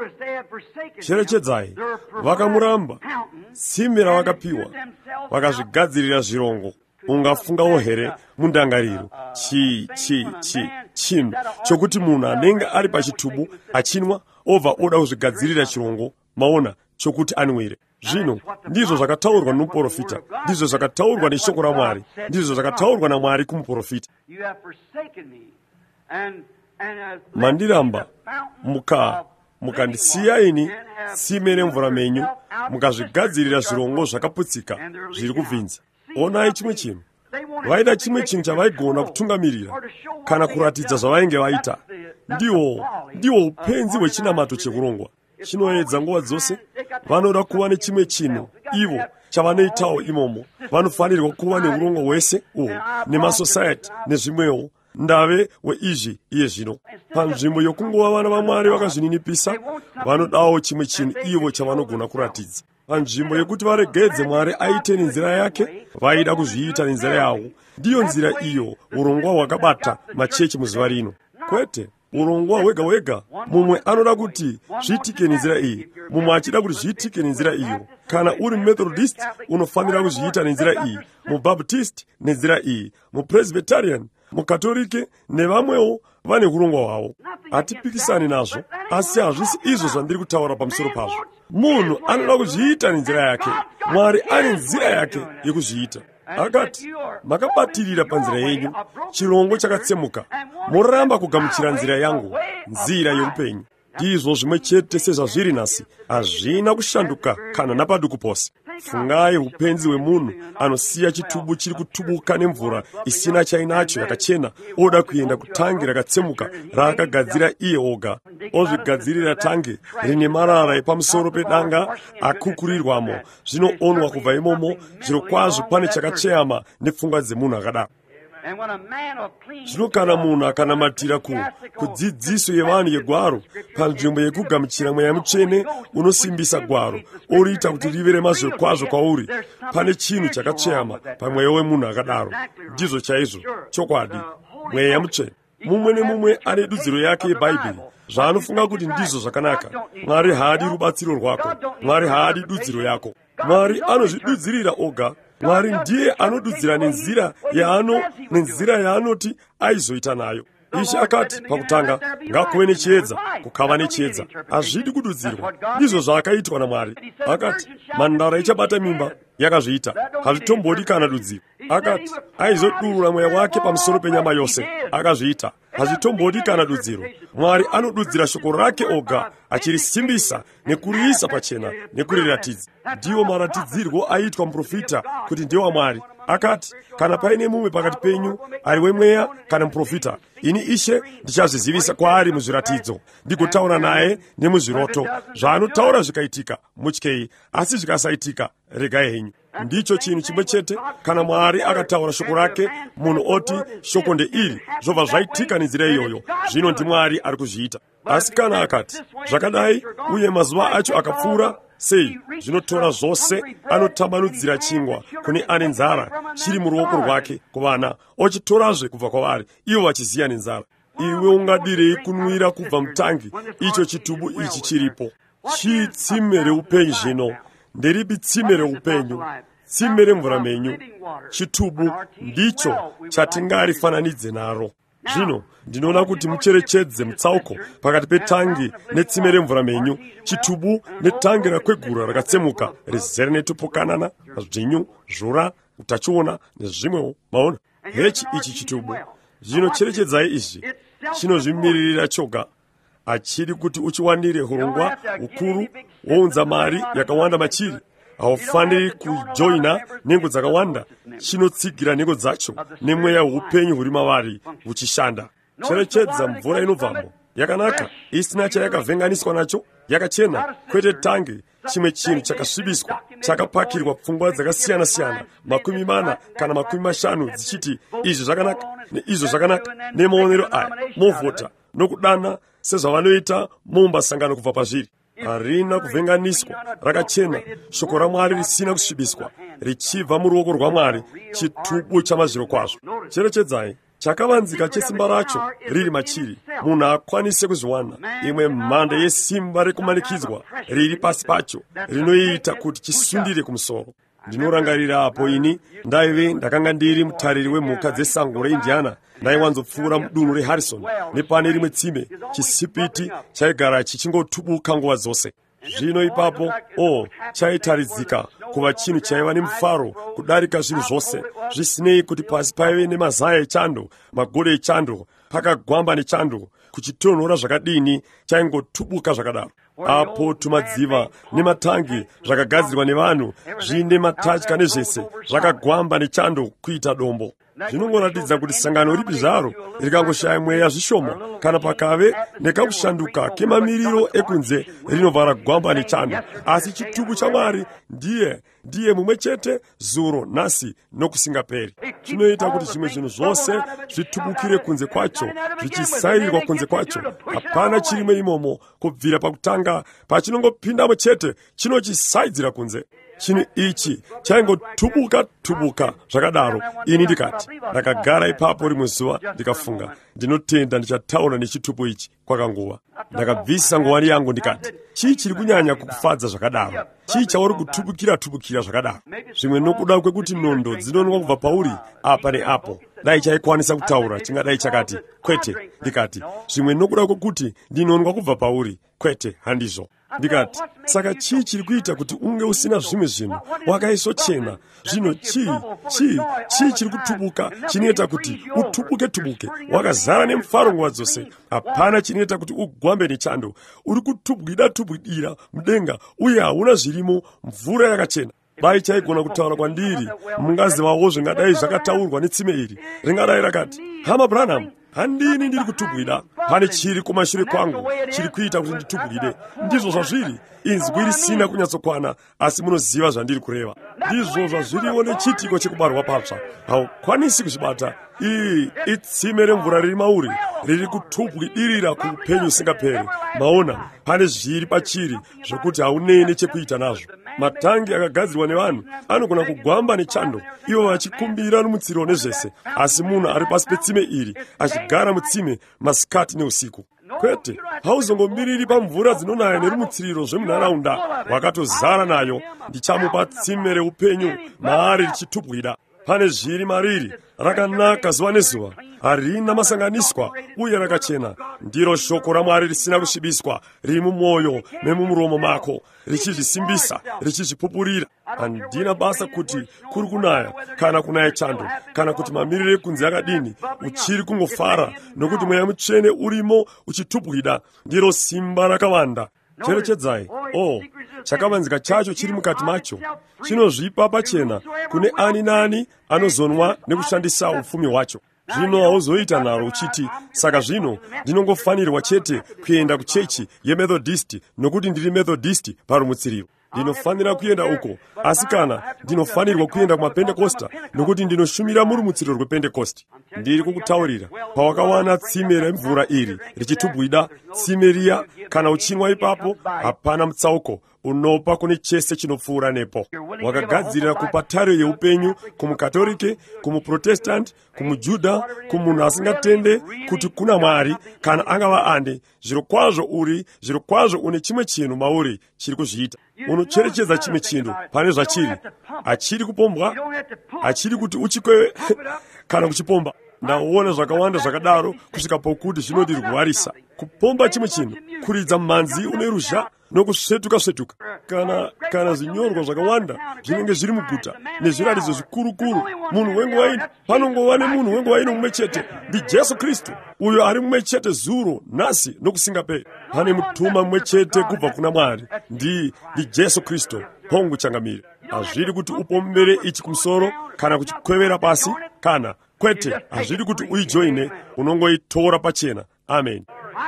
Cherechedzai, vakamuramba, tsime ravakapiwa, vakazvigadzirira zvirongo. Ungafungawo here mundangariro chinhu chokuti munhu anenge ari pachitubu achinwa obva oda kuzvigadzirira chirongo, maona, chokuti anwire. Zvino ndizvo zvakataurwa nomuprofita, ndizvo zvakataurwa neshoko raMwari, ndizvo zvakataurwa naMwari kumuprofita. mandiramba mukandisiya ini simene mvura menyu mukazvigadzirira zvirongo zvakaputsika zviri kubvinza. Onai chimwe chinhu, vaida chimwe chinhu chavaigona kutungamirira kana kuratidza zvavainge vaita. Ndiwo upenzi hwechinamato chekurongwa. Chinoedza nguva dzose. Vanoda kuva nechimwe chinhu ivo chavanoitawo imomo. Vanofanirwa kuva neurongwa hwese uhu nemasosayati nezvimwewo ndave weizvi iye zvino. Panzvimbo yokungova vana vaMwari vakazvininipisa, vanodawo chimwe chinhu ivo chavanogona kuratidza. Panzvimbo yekuti varegedze Mwari aite nenzira yake, vaida kuzviita nenzira yavo. Ndiyo nzira iyo urongwa hwakabata machechi muzuva rino. Kwete urongwa hwega hwega, mumwe anoda kuti zviitike nenzira iyi, mumwe achida kuti zviitike nenzira iyo. Kana uri Methodist unofanira kuzviita nenzira iyi, muBaptist nenzira iyi, muPresbyterian, mukatolike nevamwewo vane urongwa hwavo. Hatipikisani nazvo, asi hazvisi izvo zvandiri kutaura pamusoro pazvo. Munhu anoda kuzviita nenzira yake. Mwari ane nzira yake yekuzviita. Akati, makabatirira panzira yenyu, chirongo chakatsemuka. Moramba kugamuchira nzira yangu, nzira youpenyu. Ndizvo zvimwe chete sezvazviri nhasi, hazvina kushanduka kana napaduku pose. Fungai upenzi hwemunhu anosiya chitubu chiri kutubuka nemvura isina chainacho yakachena, oda kuenda kutangi rakatsemuka raakagadzira iye oga. Ozvigadzirira tangi rine marara epamusoro pedanga akukurirwamo. Zvinoonwa kubva imomo, zvirokwazvo pane chakacheyama nepfungwa dzemunhu akadaro. Zvino kana munhu akanamatira kudzidziso yevanhu yegwaro panzvimbo yekugamuchira mweya mutsvene unosimbisa gwaro, oriita kuti rive remazvo kwazvo kwauri, pane chinhu chakacheyama pamweya wemunhu akadaro. Ndizvo chaizvo chokwadi, mweya mutsvene. Mumwe nemumwe ane dudziro yake yebhaibheri, zvaanofunga kuti ndizvo zvakanaka. Mwari haadi rubatsiro rwako, Mwari haadi dudziro yako. Mwari anozvidudzirira oga. Mwari ndiye anodudzira nenzira yaanoti aizoita nayo. Ishe akati pakutanga, ngakuve nechiedza, kukava nechiedza. Hazvidi kududzirwa. Ndizvo zvaakaitwa naMwari. Akati mhandara ichabata mimba, yakazviita. Hazvitombodi kana dudziro. Akati aizodurura mweya wake pamusoro penyama yose, akazviita. Hazvitombodi kana dudziro. Mwari anodudzira shoko rake oga, achirisimbisa nekuriisa pachena nekuriratidza. Ndiwo maratidzirwo aitwa muprofita kuti ndiwo Mwari. Akati, kana paine mumwe pakati penyu ari wemweya kana muprofita, ini Ishe ndichazvizivisa kwaari muzviratidzo, ndigotaura naye nemuzviroto. Zvaanotaura zvikaitika, mutyei, asi zvikasaitika, regai henyu. Ndicho chinhu chimwe chete. Kana Mwari akataura shoko rake, munhu oti shoko ndeiri, zvobva zvaitika nenzira iyoyo. Zvino ndi Mwari ari kuzviita. Asi kana akati zvakadai uye mazuva acho akapfuura sei, zvinotora zvose, anotambanudzira chingwa kune ane nzara chiri muruoko rwake kuvana, ochitorazve kubva kwavari, ivo vachiziya nenzara. Iwe ungadirei kunwira kubva mutangi icho chitubu ichi chiripo? Chitsime reupenyu zvino. Nderipi tsime reupenyu? Tsime remvura menyu. Chitubu ndicho chatingarifananidze naro. Zvino ndinoona kuti mucherechedze mutsauko pakati petangi netsime remvura menyu, chitubu netangi rakwegura rakatsemuka rizere netupukanana, zvinu, zvura, utachiona nezvimwewo. Maona hechi ichi chitubu. Zvino cherechedzai izvi, chinozvimiririra choga. Achiri kuti uchiwanire urongwa ukuru wounza mari yakawanda machiri. Haufaniri kujoina nhengo dzakawanda. Chinotsigira nhengo dzacho nemweya weupenyu huri mavari uchishanda. Cherechedza mvura inobvamo yakanaka, isina chayakavhenganiswa nacho, yakachena, kwete tangi, chimwe chinhu chakasvibiswa, chakapakirwa pfungwa dzakasiyana-siyana, 40 kana 50 dzichiti izvi zvakanaka neizvo zvakanaka, nemaonero aya, movhota nokudana sezvavanoita muumba sangano kubva pazviri. Harina kuvhenganiswa, rakachena, shoko raMwari risina kusvibiswa, richibva muruoko rwaMwari, chitubu chamazviro kwazvo. Cherechedzai, chakavanzika chesimba racho riri machiri, munhu akwanise kuzviwana. Imwe mhanda yesimba rekumanikidzwa riri pasi pacho, rinoita kuti chisundire kumusoro. Ndinorangarira apo ini ndakanga ndiri mutariri wemhuka dzesango reIndiana. Ndaiwanzopfuura mudunhu reHarrison, nepane rimwe tsime, chisipiti chaigara chichingotubuka nguva dzose. Zvino ipapo, chaitaridzika kuva chinhu chaiva nemufaro kudarika zvinhu zvose, zvisinei kuti pasi paive nemazaya echando, magore echando, pakagwamba nechando, kuchitonhora zvakadini chaingothubuka zvakadaro. Apo tumadziva nematangi zvakagadzirwa nevanhu zvine matatya nezvese zvakagwamba nechando kuita dombo. Zvinongoratidza kuti sangano ripi zvaro rikangoshaya mweya zvishoma kana pakave nekakushanduka kemamiriro ekunze rinobva ragwamba nechando. Asi chitubu chaMwari ndiye mumwe chete zuro, nhasi nokusingaperi. Zvinoita kuti zvimwe zvinhu zvose zvitubukire kunze kwacho, zvichisairirwa kunze kwacho. Hapana chirimwe imomo kubvira pakutanga, pachinongopindamo chete chinochisaidzira kunze. Chinhu ichi chaingotubuka zvakadaro. Ini ndakagara ipapo rimwe zuva ndikafunga, ndinotenda ndichataura nechitubu ichi kwakanguva. Ndakabvisa ngowani yangu ndikati, chii chiri kunyanya kukufadza zvakadaro? Chii chauri kutubukira zvakadaro? Zvimwe nokuda kwekuti nondo dzinonwa kubva pauri apa neapo. Dai chaikwanisa kutaura chingadai chakati kwete. Ndikati zvimwe nokuda kwekuti ndinonwa kubva pauri kwete, handizvo. Ndikati saka chii chiri kuita kuti unge usina zvimwe zvinhu wakaisochena? Zvino chii chiri kutubuka chinoita kuti utubuke wakazara nemufaro nguva dzose? Hapana chinoita kuti ugwambe nechando. Uri kutubwidira mudenga uye hauna zvirimo, mvura yakachena. Bai chaigona kutaura kwandiri mungazivawo zvingadai zvakataurwa netsime iri. Ringadai rakati, hama Branham, handini ndiri kutubwida, pane chiri kumashure kwangu chiri kuita kuti nditubwide. Ndizvo zvazviri, inzwi risina kunyatsokwana, asi munoziva zvandiri kureva. Ndizvo zvazviriwo nechitiko chekubarwa patsva, haukwanisi kuchibata. Itsime remvura riri mauri riri kutubwidirira kuupenyu usingaperi. Maona, pane zviri pachiri zvokuti haunei nechekuita nazvo. Matangi akagadzirwa nevanhu anogona kugwamba nechando, ivo vachikumbira nomutsiro nezvese. Asi munhu ari pasi petsime iri achigara mutsime masikati neusiku. Kwete, hauzongomiriri pamvura dzinonaya nerumutsiriro zvemunharaunda wakatozara nayo. Ndichamupa tsime reupenyu maari richitubwida. Pane zviri mariri, rakanaka zuva nezuva, harina masanganiswa uye rakachena. Ndiro shoko raMwari risina kusvibiswa, riri mumwoyo memumuromo mako, richizvisimbisa, richizvipupurira. Handina basa kuti kuri kunaya kana kunaya chando, kana kuti mamiriro ekunze akadini. Uchiri kungofara nokuti mweya mutsvene urimo uchitubwida. Ndiro simba rakawanda. Cherechedzai, chakavanzika chacho chiri mukati macho. Chinozvipa pachena kune ani nani anozonwa nekushandisa upfumi hwacho. Zvino hauzoita naro uchiti, saka zvino ndinongofanirwa chete kuenda kuchechi yeMethodist nokuti ndiri Methodist parumutsiriro. Ndinofanira kuenda uko, asi kana ndinofanirwa kuenda kumaPentekosta nokuti ndinoshumira muri mutsiriro rwePentekosti. Ndiri kukutaurira, pawakawana tsime remvura iri richitubwida, tsime riya, kana uchinwa ipapo, hapana mutsauko unopa kune chese chinopfuura nepo. Wakagadzirira kupa tariro yeupenyu kumukatolike, kumuprotestant, kumujudha, kumunhu asingatende kuti kuna Mwari kana angava ande. Zvirokwazvo une chimwe chinhu mauri chiri kuzviita. Unocherechedza chimwe chinhu pane zvachiri. Hachiri kupombwa, hachiri kuti uchikwe kana kuchipomba. Ndaona zvakawanda zvakadaro kusvika pokuti zvinodi rwarisa. Kupomba chimwe chinhu, kuridza mhanzi une ruzha nokusvetuka. Kana zvinyorwa zvakawanda zvinenge zviri muguta nezviratidzo zvikuru. Munhu wenguva ino, panongova nemunhu wenguva ino mumwe chete, ndi Jesu Kristu, uyo ari mumwe chete zuro, nhasi nokusingaperi. Pane mutuma mumwe chete kubva kuna Mwari, ndi Jesu Kristu, hongu changamire. Hazviri kuti upombere ichi kumusoro kana kuchikwevera pasi, kana kwete, hazviri kuti uijoine, unongoitora pachena. Amen.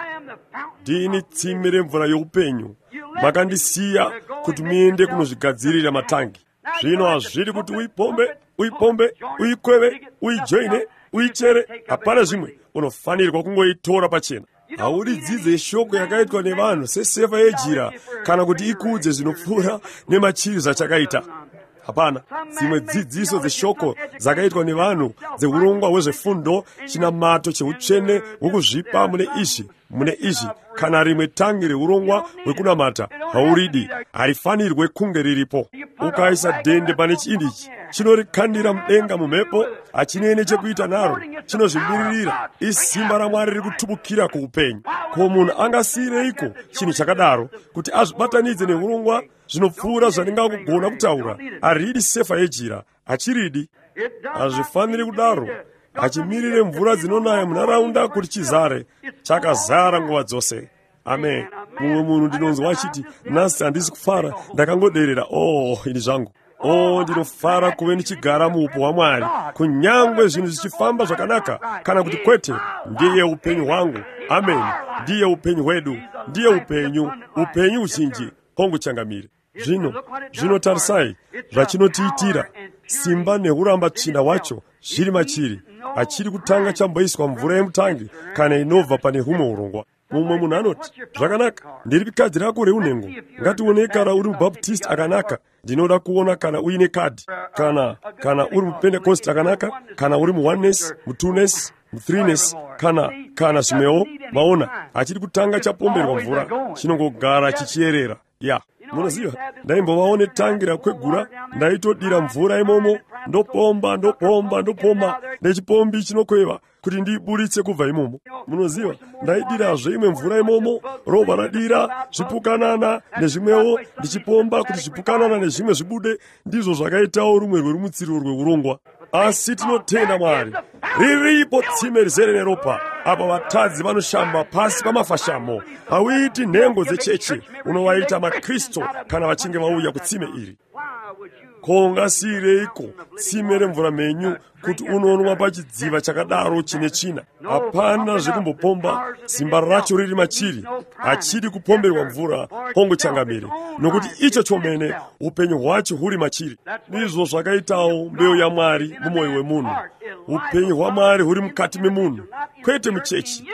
Ndini tsime remvura youpenyu. Makandisiya kuti muende kunozvigadzirira matangi. Zvino hazviri kuti uipombe, uikweve, uijoine, uichere. Hapana zvimwe, unofanirwa kungoitora pachena. Hauridzidze shoko yakaitwa nevanhu sesefa yejira kana kuti ikudze zvinopfuura nemachiri zvachakaita. Hapana, dzimwe dzidziso dzeshoko dzakaitwa nevanhu dzeurongwa hwezvefundo, chinamato cheutsvene hwekuzvipa mune izvi, kana rimwe tangi reurongwa hwekunamata hauridi, harifanirwe kunge riripo. Ukaisa dende pane chindi ichi, chinorikandira mudenga mumhepo, hachinei nechekuita naro, chinozvimiririra. Isimba raMwari riri kutubukira kuupenyu. Ko munhu angasiyireiko chinhu chakadaro kuti azvibatanidze neurongwa zvinopfuura zvandingagona kutaura? Haridi sefa yejira, hachiridi. Hazvifaniri kudaro. achimirire mvura dzinonaya munharaunda kuti chizare, chakazara nguva dzose. Amen. Mumwe munhu ndinonzwa achiti, nhasi handisi kufara, ndakangoderera. Ini zvangu. Ndinofara kuve ndichigara muupo hwaMwari, kunyangwe zvinhu zvichifamba zvakanaka kana kuti kwete. Ndiye upenyu hwangu. Amen. Ndiye upenyu hwedu. Ndiye upenyu huzhinji. Honguchangamire. Zvino tarisai zvachinotiitira. Simba neuramba tsvina wacho zviri machiri. Hachiri kutanga chamboiswa mvura yemutangi kana inobva pane humwe urongwa. Mumwe munhu anoti, zvakanaka, ndiri pikadhi rako reunhengo. Ngatione kana uri mubhaptist akanaka. Ndinoda kuona kana uine kadhi. Kana uri mupentecost akanaka, kana uri muoneness, mutwoness, muthreeness, kana zvimwewo. Maona, hachiri kutanga chapomberwa mvura, chinongogara chichierera. Munoziva, ndaimbovaone tangi rakwegura, ndaitodira mvura imomo, ndopomba, nechipombi chinokweva kuti ndiiburitse kubva imomo. Munoziva, ndaidirazve imwe mvura imomo, ropa radira, zvipukanana nezvimwewo, ndichipomba kuti zvipukanana nezvimwe zvibude. Ndizvo zvakaitawo rumwe rwerumutsiro rweurongwa. Asi tinotenda Mwari, riripo tsime rizere neropa, apa vatadzi vanoshamba pasi pamafashamo. Hauiti nhengo dzecheche, unovaita maKristu kana vachinge vauya kutsime iri. Kongasireiko tsime remvura menyu kuti unonwa pachidziva chakadaro chine tsvina? Hapana zvekumbopomba, simba racho riri machiri, hachidi kupomberwa mvura. Honguchangamire, nokuti icho chomene upenyu hwacho huri machiri. Ndizvo zvakaitawo mbeu yaMwari mumwoyo wemunhu. Upenyu hwaMwari huri mukati memunhu, kwete muchechi.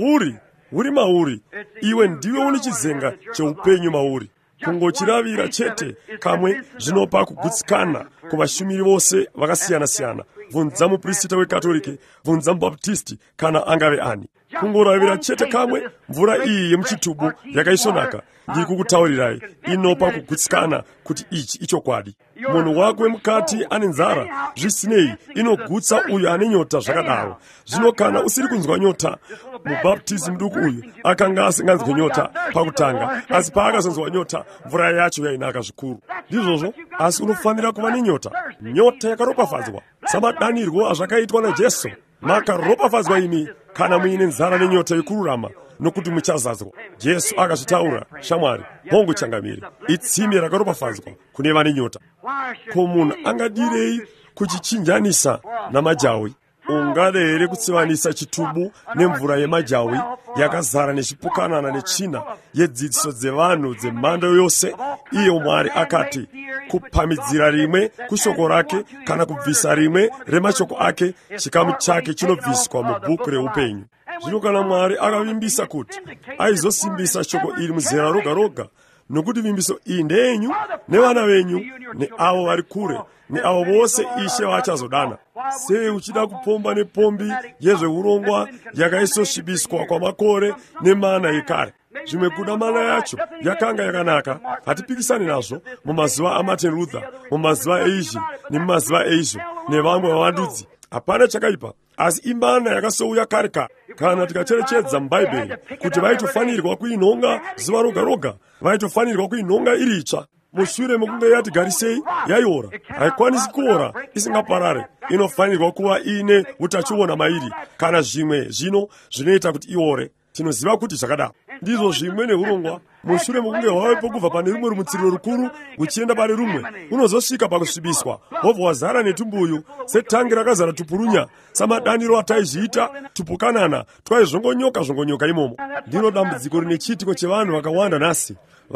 Mauri, iwe ndiwe une chizenga cheupenyu mauri. Kungochiravira chete kamwe zvinopa kugutsikana kuvashumiri vose vakasiyana-siyana. Bvunza muprista wekatoliki, bvunza mubhaptisti kana angave ani. Kungoravira chete kamwe, mvura iyi yemuchitubu yakaisvonaka, ndiri kukutaurirai, inopa kugutsikana kuti ichi ichokwadi. Munhu wako wemukati ane nzara, zvisinei, inogutsa uyo ane nyota zvakadaro. Zvino kana usiri kunzwa nyota, mubhaptisti muduku uyu akanga asinganzwe nyota pakutanga, asi paakazonzwa nyota, mvura yacho yainaka zvikuru. Ndizvozvo, asi unofanira kuva nenyota, nyota yakaropafadzwa, samadanirwo azvakaitwa naJesu. Makaropafadzwa imi kana muine nzara nenyota yekururama, nokuti muchazadzwa. Jesu akazvitaura, shamwari, honguchangamire, itsime rakaropafadzwa kune vane nyota. Ko munhu angadirei kuchichinjanisa namajawi? Ungada here kutsivanisa chitubu nemvura yemajawi yakazara nezvipukanana netsvina yedzidziso dzevanhu dzemhando yose? Iyo Mwari akati, kupamidzira rimwe kushoko rake kana kubvisa rimwe remashoko ake, chikamu chake chinobviswa mubhuku reupenyu. Zvino kana Mwari akavimbisa kuti aizosimbisa shoko iri muzera roga roga, nokuti vimbiso iyi ndeyenyu nevana venyu neavo vari kure neavo vose Ishe vachazodana. Sei uchida kupomba nepombi yezveurongwa yakaisosvibiswa kwamakore nemana ekare? Zvimwe kuda mana yacho yakanga yakanaka, hatipikisani nazvo mumazuva aMartin Luther, mumazuva eizvi nemumazuva eizvo nevamwe vavandudzi. Hapana chakaipa, asi imana yakasouya kare kare. Kana tikacherechedza mubhaibheri kuti vaitofanirwa kuinhonga zuva roga roga, vaitofanirwa kuinhonga iri itsva. Mushure mekunge yati garisei, yaiora, haikwanisi kuora isingaparare. Inofanirwa kuva ine utachiona mairi kana zvimwe zvino zvinoita kuti iore. Tinoziva kuti zvakadaro. Ndizvo zvimwe neurongwa. Mushure mekunge hwavepo kubva pane rumwe rumutsiriro rukuru uchienda pane rumwe, unozosvika pakusvibiswa, wobva wazara netumbuyu, setangi rakazara tupurunya, samadaniro ataizviita tupukanana twaizvongonyoka imomo. Ndiro dambudziko rine chiitiko chevanhu vakawanda nhasi.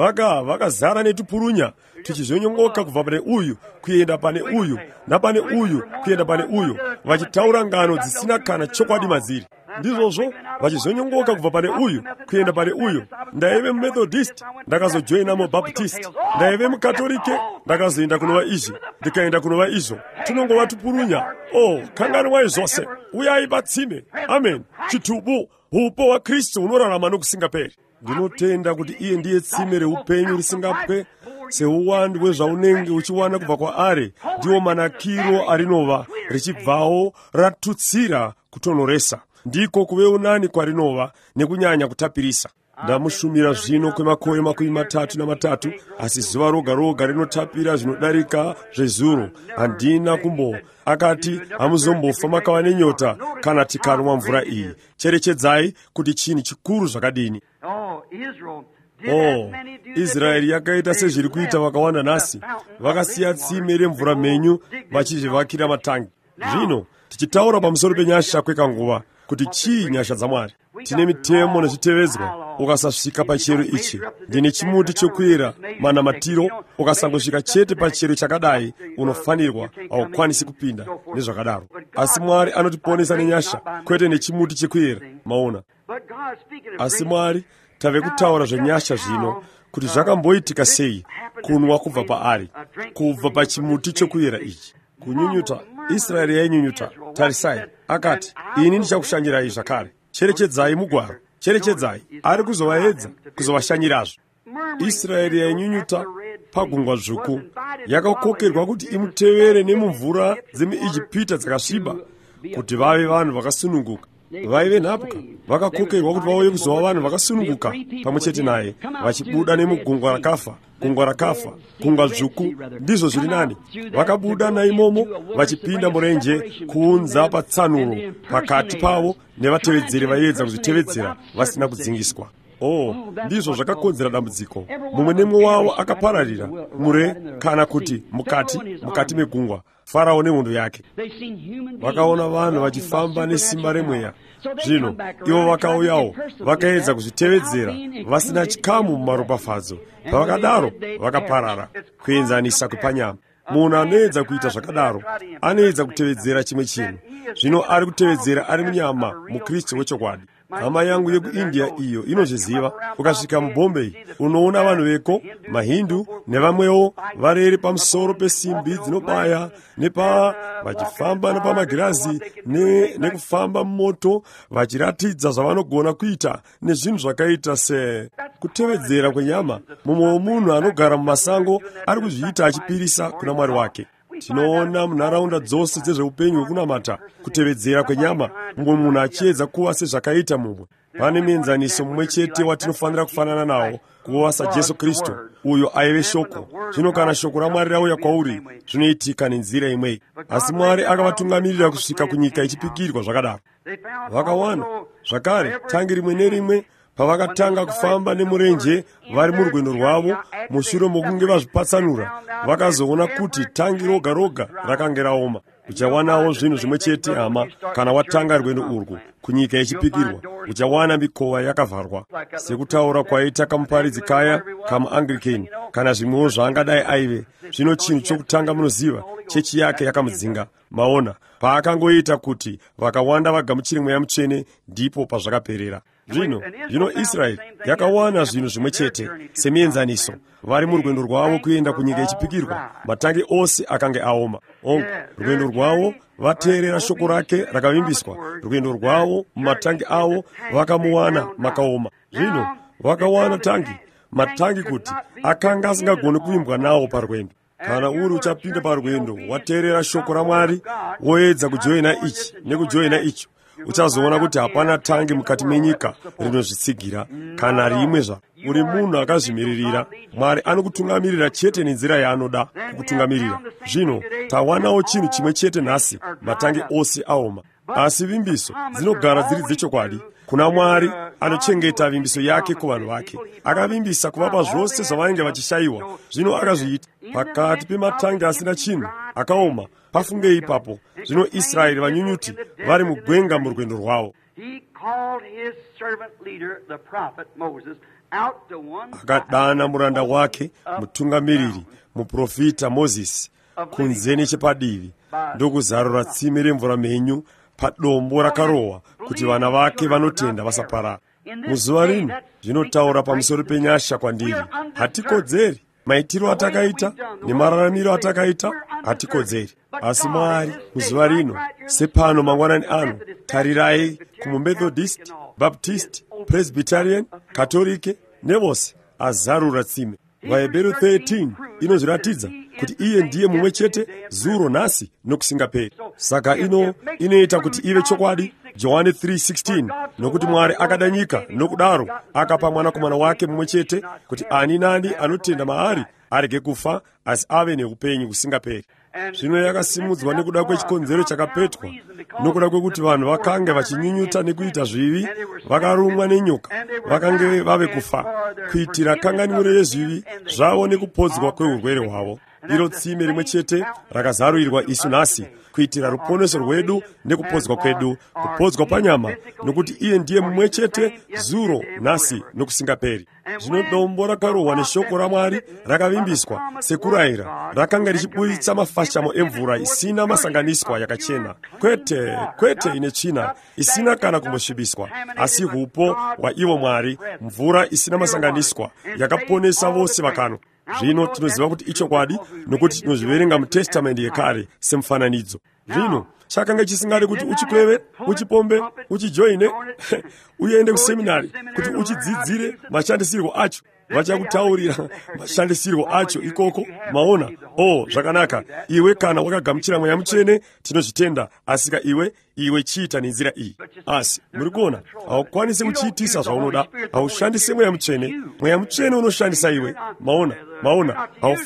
Vakazara netupurunya, tuchizvonyongoka kubva pane uyu kuenda pane uyu, napane uyu kuenda pane uyu, vachitaura ngano dzisina kana chokwadi madziri. Ndizvozvo vachizonyongoka kubva pane uyu kuenda pane uyu. Ndaive mumethodist, ndakazojoina mubhaptist. Ndaive mukatolike, ndakazoenda kunova izvi, ndikaenda kunova izvo. Tinongova tupurunya. Kanganwai zvose, uyai patsime. Amen. Chitubu, upo hwaKristu hunorarama nokusingaperi. Ndinotenda kuti iye ndiye tsime reupenyu risingapwe. Seuwandu hwezvaunenge uchiwana kubva kwaari, ndiwo manakiro arinova richibvawo ratutsira kutonoresa. ndiko kuveunani kwarinova nekunyanya kutapirisa. Ndamushumira zvino kwemakore 33, asi zuva roga roga rinotapira zvinodarika zvezuro. Handina kumbo akati hamuzombofa makava nenyota kana tikanwa mvura iyi. Cherechedzai kuti chinhu chikuru zvakadini. Israeri yakaita sezviri kuita vakawanda nhasi. Vakasiya tsime remvura mhenyu vachizvivakira matangi. Zvino tichitaura pamusoro penyasha kwekanguva kuti chii nyasha dzaMwari. Tine mitemo nezvitevezwa. Ukasasvika pachero ichi, ndine chimuti chokwera manamatiro. Ukasangosvika chete pachero chakadai, unofanirwa haukwanisi kupinda nezvakadaro. Asi Mwari anotiponesa nenyasha, kwete nechimuti chekwera. Maona. Asi Mwari tave kutaura zvenyasha zvino kuti zvakamboitika sei kunwa kubva paari, kubva pachimuti chokwera ichi. Kunyunyuta, Israeri yainyunyuta. Tarisai, akati, ini ndichakushanyirai zvakare. Cherechedzai mugwaro. Cherechedzai, ari kuzovaedza kuzovashanyirazvo. Israeri yainyunyuta pagungwa dzvuku, yakakokerwa kuti imutevere nemumvura dzemuIjipita dzakasviba, kuti vave vanhu vakasununguka. Vaive nhapwa, vakakokerwa kuti vauye kuzova vanhu vakasununguka pamwe chete naye, vachibuda nemugungwa rakafa. Gungwa rakafa, gungwa dzvuku, ndizvo zviri nani. Vakabuda naimomo vachipinda murenje kuunza patsanuro pakati pavo nevatevedzeri vaiedza kuzvitevedzera vasina kudzingiswa. Ndizvo zvakakonzera dambudziko. Mumwe nemwe wavo akapararira mure kana kuti mukati megungwa. Farao nehondo yake vakaona vanhu vachifamba nesimba remweya. Zvino ivo vakauyawo vakaedza kuzvitevedzera vasina chikamu mumaropafadzo. Pavakadaro vakaparara, kuenzanisa kwepanyama. Munhu anoedza kuita zvakadaro anoedza kutevedzera chimwe chinhu. Zvino ari kutevedzera ari munyama, muKristu wechokwadi. Hama yangu yekuIndia iyo inozviziva. Ukasvika muBombay unoona vanhu veko, maHindu nevamwewo vareri pamusoro pesimbi dzinobaya vachifamba nepamagirazi nekufamba mumoto vachiratidza zvavanogona kuita nezvinhu zvakaita kutevedzera kwenyama. Mumwe womunhu anogara mumasango ari kuzviita achipirisa kuna Mwari wake. Tinoona munharaunda dzose dzezveupenyu hwekunamata kutevedzera kwenyama, mumwe munhu achiedza kuva sezvakaita mumwe. Pane muenzaniso mumwe chete watinofanira kufanana nawo, kuva saJesu Kristu, uyo aive shoko. Zvino kana shoko raMwari rauya kwauri, zvinoitika nenzira imweyi. Asi Mwari akavatungamirira kusvika kunyika ichipikirwa zvakadaro. Vakawana zvakare tangi rimwe nerimwe pavakatanga kufamba nemurenje vari murwendo rwavo. Mushure mokunge vazvipatsanura, vakazoona kuti tangi roga roga rakange raoma. Uchawanawo zvinhu zvimwe chete hama, kana watanga rwendo urwu kunyika ichipikirwa, uchawana mikova yakavharwa. Sekutaura kwaita kamuparidzi kaya kamuAnglikani kana zvimwewo zvaangadai aive. Zvino chinhu chokutanga munoziva, chechi yake yakamudzinga. Maona, paakangoita kuti vakawanda vagamuchire mweya mutsvene, ndipo pazvakaperera. Zvino Israeri yakawana zvinhu zvimwe chete semienzaniso. Vari murwendo rwavo kuenda kunyika ichipikirwa, matangi ose akange aoma. Rwendo rwavo vateerera shoko rake rakavimbiswa. Rwendo rwavo mumatangi avo vakamuwana makaoma. Zvino vakawana matangi kuti akanga asingagoni kuvimbwa nawo parwendo. Kana uri uchapinda parwendo wateerera shoko raMwari, woedza kujoina ichi nekujoina icho, uchazoona kuti hapana tangi mukati menyika rinozvitsigira kana rimwe uri munhu akazvimiririra. Mwari anokutungamirira chete nenzira yaanoda kukutungamirira. Zvino tawanawo chinhu chimwe chete nhasi, matangi ose aoma. Asi vimbiso dzinogara dziri dzechokwadi. Kuna Mwari anochengeta vimbiso yake kuvanhu vake. Akavimbisa kuvapa zvose zvavanenge vachishayiwa. Zvino akazviita pakati pematangi asina chinhu akaoma. Pafunge ipapo. Zvino Israeri vanyunyuti vari mugwenga murwendo rwavo. Akadana muranda wake mutungamiriri muprofita Mozisi kunze nechepadivi, ndokuzarura tsime remvura mhenyu padombo rakarohwa kuti vana vake vanotenda vasaparara. Muzuva rino zvinotaura pamusoro penyasha kwandiri. Hatikodzeri maitiro atakaita nemararamiro atakaita, hatikodzeri. Asi Mwari muzuva rino, sepano mangwanani ano, tarirai kumuMethodist, Baptist, Presbyterian, Katolike nevose azarura tsime. VaHebheru 13 inozviratidza kuti iye ndiye mumwe chete zuro nhasi nokusingaperi. Saka inoita kuti ive chokwadi Johani 3:16, nokuti Mwari akadanyika nokudaro akapa mwanakomana wake mumwe chete, kuti ani nani anotenda maari arege kufa asi ave neupenyu kusingaperi. Zvino yakasimudzwa nekuda kwechikonzero chakapetwa, nokuda kwekuti vanhu vakange vachinyunyuta nekuita zvivi, vakarumwa nenyoka, vakange vave kufa, kuitira kanganwiro yezvivi zvavo nekupodzwa kweurwere hwavo. Iro tsime rimwe chete rakazarurirwa isu nhasi, kuitira ruponeso rwedu nekupodzwa kwedu, kupodzwa panyama, nokuti iye ndiye mumwe chete zuro, nhasi nokusingaperi. Zvino dombo rakarohwa neshoko raMwari rakavimbiswa sekurayira, rakanga richibuditsa mafashamo emvura isina masanganiswa yakachena, kwete ine tsvina, isina kana kumbosvibiswa, asi hupo hwaivo Mwari, mvura isina masanganiswa yakaponesa vose vakanwa. Zvino tinoziva kuti ichokwadi nokuti tinozviverenga muTestamendi yekare semufananidzo. Zvino chakanga chisingade kuti uchikweve, uchipombe, uchijoine uende kuseminari kuti uchidzidzire mashandisirwo acho. Vachakutaurira mashandisirwo acho ikoko. Maona, zvakanaka, iwe kana wakagamuchira Mweya Mutsvene tinozvitenda, asika iwe chiita nenzira iyi. Asi muri kuona, haukwanisi kuchiitisa zvaunoda, haushandise Mweya Mutsvene. Mweya Mutsvene unoshandisa iwe. Maona,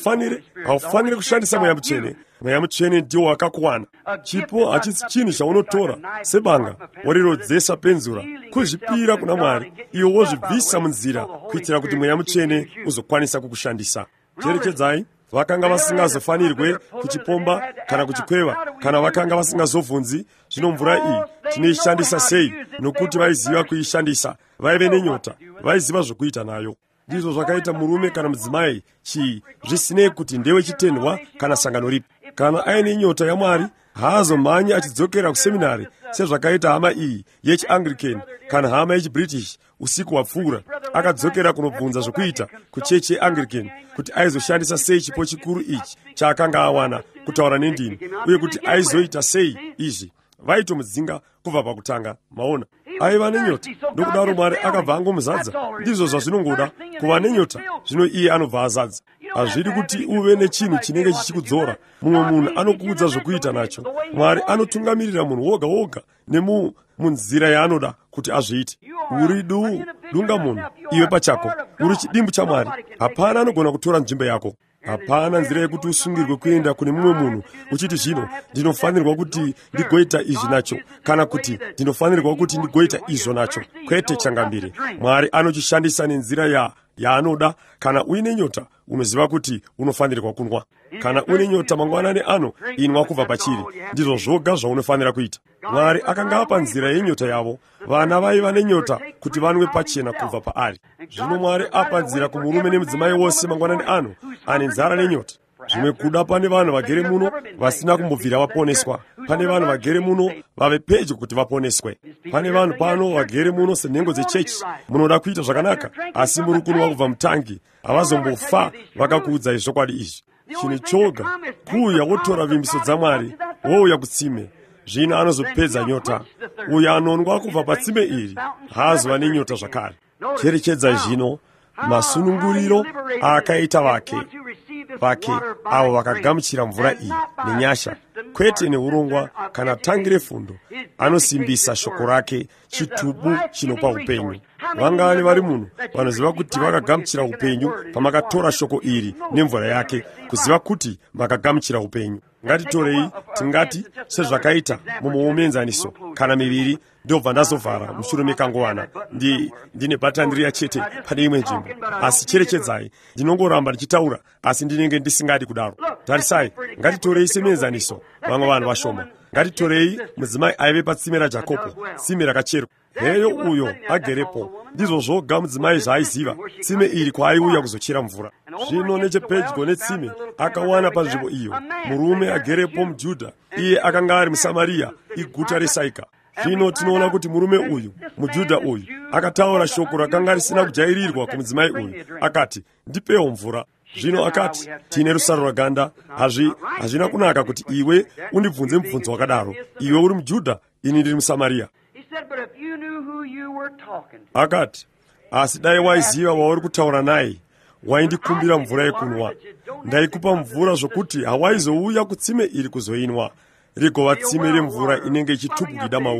haufaniri kushandisa Mweya Mutsvene. Mweya Mutsvene ndiwo wakakuwana. Chipo hachisi chinhu chaunotora sebanga worirodzesa penzura, kuzvipira kuna Mwari, iwe wozvibvisa munzira, kuitira kuti Mweya Mutsvene uzokwanisa kukushandisa. Cherechedzai, vakanga vasingazofanirwe kuchipomba kana kuchikweva, kana vakanga vasingazobvunzi, zvino mvura iyi tinoishandisa sei? Nokuti vaiziva kuishandisa, vaive nenyota, vaiziva zvokuita nayo. Ndizvo zvakaita murume kana mudzimai zvisinei kuti ndewe chitendwa kana sangano ripi. Kana aine nyota yaMwari, haazomhanyi achidzokera kuseminari sezvakaita hama iyi yechiAnglican kana hama yechiBritish usiku wapfuura, akadzokera kunobvunza zvokuita kuchechi yeAnglican kuti aizoshandisa sei chipo chikuru ichi chaakanga awana kutaura nendimi, uye kuti aizoita sei izvi. Vaitomudzinga kubva pakutanga. Maona, aiva nenyota, nokudaro Mwari akabva angomuzadza. Ndizvo zvazvinongoda kuva nenyota, zvino iye anobva azadza. Hazvidi kuti uve nechinhu chinenge chichikudzora. Mumwe munhu anokuudza zvokuita nacho. Mwari anotungamirira munhu woga woga munzira yaanoda kuti azviite. Uri dunga munhu iwe pachako, uri chidimbu chaMwari. Hapana anogona kutora nzvimbo yako. Hapana nzira yekuti usungirwe kuenda kune mumwe munhu uchiti zvino ndinofanirwa kuti ndigoita izvi nacho, kana kuti ndinofanirwa kuti ndigoita izvo nacho. Kwete changambire. Mwari anochishandisa nenzira yaanoda. Kana uine nyota, unoziva kuti unofanirwa kunwa. Kana uine nyota mangwanani ano, inwa kubva pachiri. Ndizvo zvoga zvaunofanira kuita. Mwari akanga apa nzira yenyota yavo. Vana vaiva nenyota kuti vanwe pachena kubva paari. Zvino Mwari apa nzira kumurume nemudzimai wose mangwanani ano ane nzara nenyota. Zvimwe kuda pane vanhu vagere muno vasina kumbobvira vaponeswa. Pane vanhu vagere muno vave pedyo kuti vaponeswe. Pane vanhu pano vagere muno senhengo dzechechi, munoda kuita zvakanaka, asi muri kunwa kubva mutangi. Havazombofa vakakuudza izvokwadi izvi. Chinhu choga kuuya wotora vimbiso dzaMwari wouya kutsime. Zvino anozopedza nyota. Uyo anonwa kubva patsime iri haazova nenyota zvakare. Cherechedza zvino masununguriro akaita vake avo vakagamuchira mvura iyi nenyasha, kwete neurongwa kana tangi refundo. Anosimbisa shoko rake, chitubu chinopa upenyu. Vangani vari muno vanoziva kuti vakagamuchira upenyu pamakatora shoko iri nemvura yake, kuziva kuti makagamuchira upenyu. Ngatitorei tingati sezvakaita mumuomenzaniso kana miviri, ndobva ndazovhara mushure mekangowana ndine bhatandiriya chete pane imwe nzvimbo. Asi cherechedzai, ndinongoramba ndichitaura asi ndinenge ndisingadi kudaro. Tarisai, ngatitorei semenzaniso vamwe vanhu vashoma. Ngatitorei mudzimai aive patsime raJakobo, tsime rakacherwa. Heyo uyo agerepo, ndizvo zvoga mudzimai zvaaiziva, tsime iri kwaaiuya kuzochera mvura. Zvino nechepedyo netsime akawana panzvimbo iyo murume agerepo muJudha, iye akanga ari muSamaria, iguta reSaika. Zvino tinoona kuti murume uyu muJudha uyu akataura shoko rakanga risina kujairirwa kumudzimai uyu, akati, ndipewo mvura. Zvino akati, tine rusaro rwaganda, hazvina kunaka kuti iwe undibvunze mubvunzo wakadaro. Iwe uri muJudha, ini ndiri muSamaria. Akati, asi dai waiziva wauri kutaura naye, waindikumbira mvura yekunwa. Ndaikupa mvura zvokuti hawaizouya kutsime iri kuzoinwa, rigova tsime remvura inenge ichitubwida mauri.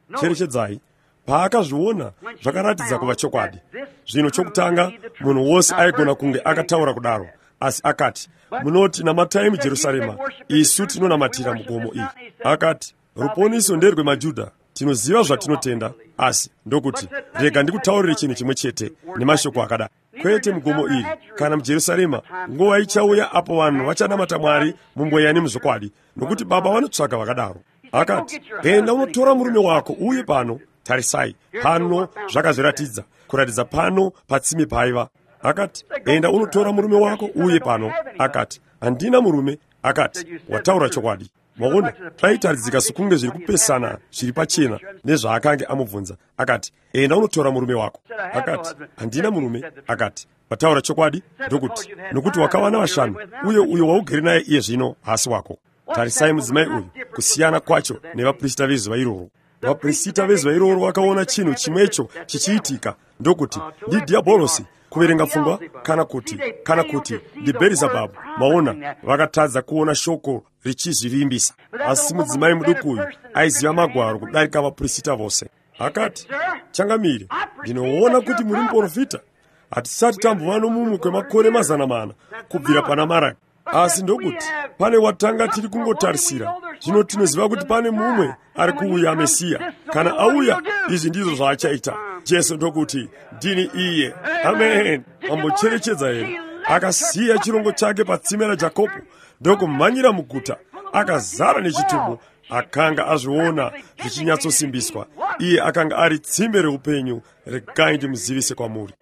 cherechedzai, paakazviona zvakaratidza kuva chokwadi. Zvino chokutanga, munhu wose aigona kunge akataura kudaro, asi akati, munoti namatai muJerusarema, isu tinonamatira mugomo iri. Akati, ruponiso nderweMajudha, tinoziva zvatinotenda, asi ndokuti rega ndikutaurire chinhu chimwe chete nemashoko akada. Kwete mugomo iri kana muJerusarema, nguva ichauya apo vanhu vachanamata Mwari mumweya nemuzvokwadi, nokuti Baba vanotsvaka vakadaro. Akati, enda unotora murume wako uye pano. Tarisai, pano zvakazviratidza, kuratidza pano patsime paiva. Akati, enda unotora murume wako uye pano. Akati, handina murume. Akati, wataura chokwadi. Maona, paitaridzika sokunge zviri kupesana zviri pachena nezvaakanga amubvunza. Akati, enda unotora murume wako. Akati, handina murume. Akati, wataura chokwadi, ndokuti nokuti wakawana vashanu, uye uyo waugere naye iye zvino haasi wako. Tarisai mudzimai uyu, kusiyana kwacho nevaprista vezuva iroro. Vaprista vezuva iroro vakaona chinhu chimwecho chichiitika, ndokuti ndidhiabhorosi kuverenga pfungwa, kana kuti ndiBherizebhabhu. Maona, vakatadza kuona shoko richizvivimbisa. Asi mudzimai muduku uyu aiziva magwaro kudarika vaprista vose. Akati, changamire, ndinoona kuti muri muprofita. Hatisati tambova nomumwe kwemakore 400 kubvira pana Maraki. Asi ndokuti pane watanga tiri kungotarisira. Zvino tinoziva kuti pane mumwe ari kuuya, Mesiya. Kana auya, izvi ndizvo zvaachaita. Jesu ndokuti ndini iye. Amen. Ambocherechedza here. Akasiya chirongo chake patsime raJakobho ndokumhanyira muguta, akazara nechitumbu. Akanga azviona zvichinyatsosimbiswa. Iye akanga ari tsime reupenyu. Regai ndimuzivise kwamuri.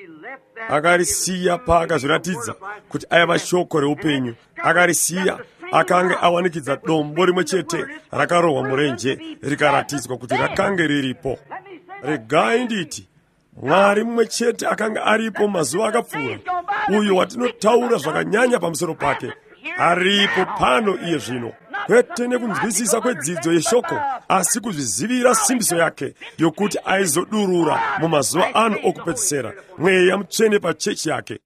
Akarisiya paakazviratidza kuti aiva shoko reupenyu. Akarisiya, akanga awanikidza dombo rimwe chete rakarohwa murenje, rikaratidzwa kuti rakanga riripo. Regai nditi, Mwari mumwe chete akanga aripo mazuva akapfuura, uyo watinotaura zvakanyanya pamusoro pake, aripo pano iye zvino. Kwete nekunzwisisa kwedzidzo yeshoko, asi kuzvizivira simbiso yake yokuti aizodurura mumazuva ano okupedzisira mweya mutsvene pachechi yake.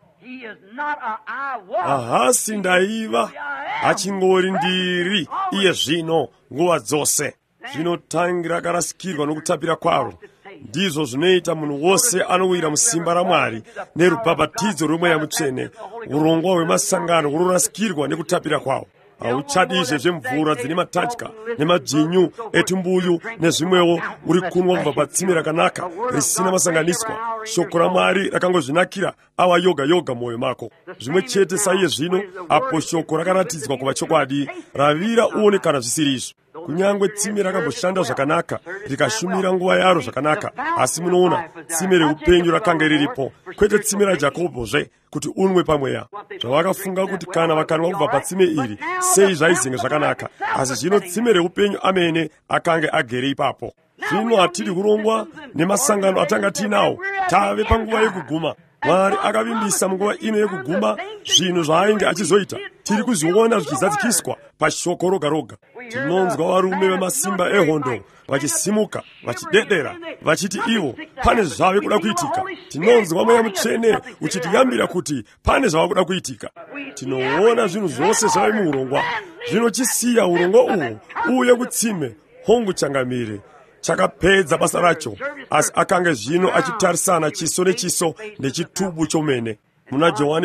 Ahasi ndaiva, achingori ndiri iye zvino nguva dzose. Zvino rakarasikirwa nokutapira kwaro. Ndizvo zvinoita munhu wose anowira musimba raMwari nerubhabhatidzo rwemweya mutsvene. Urongwa hwemasangano hunorasikirwa nekutapira kwawo. Hauchadizve zvemvura dzine matatya nemadzvinyu etumbuyu nezvimwewo, uri kunwa kubva patsime rakanaka risina masanganiswa. Shoko raMwari rakangozvinakira awa yoga yoga mwoyo mako. Zvimwe chete saiye zvino, apo shoko rakaratidzwa kuva chokwadi, ravira uone kana zvisiri izvo. Kunyangwe tsime rakamboshanda zvakanaka, rikashumira nguva yaro zvakanaka, asi munoona tsime reupenyu rakanga riripo, kwete tsime raJakobhozve kuti unwe pamweya. Zvavakafunga kuti kana vakanwa kubva patsime iri, sei zvaizenga zvakanaka, asi zvino tsime reupenyu amene akanga agere ipapo. Zvino hatiri kurongwa nemasangano atanga tinawo, tave panguva yekuguma. Mwari akavimbisa munguva ino yekuguma zvinhu zvaainge achizoita. Tiri kuzviona zvichizadzikiswa pashoko roga roga. Tinonzwa varume vemasimba ehondo vachisimuka, vachidedera, vachiti ivo pane zvave kuda kuitika. Tinonzwa mweya mutsvene uchitiyambira kuti pane zvava kuda kuitika. Tinoona zvinhu zvose zvave muurongwa. Zvinochisiya urongwa uhu uye kutsime hongu changamire. Chakapedza basa racho, asi akanga zvino achitarisana chiso nechiso nechitubu chomene. Muna Johani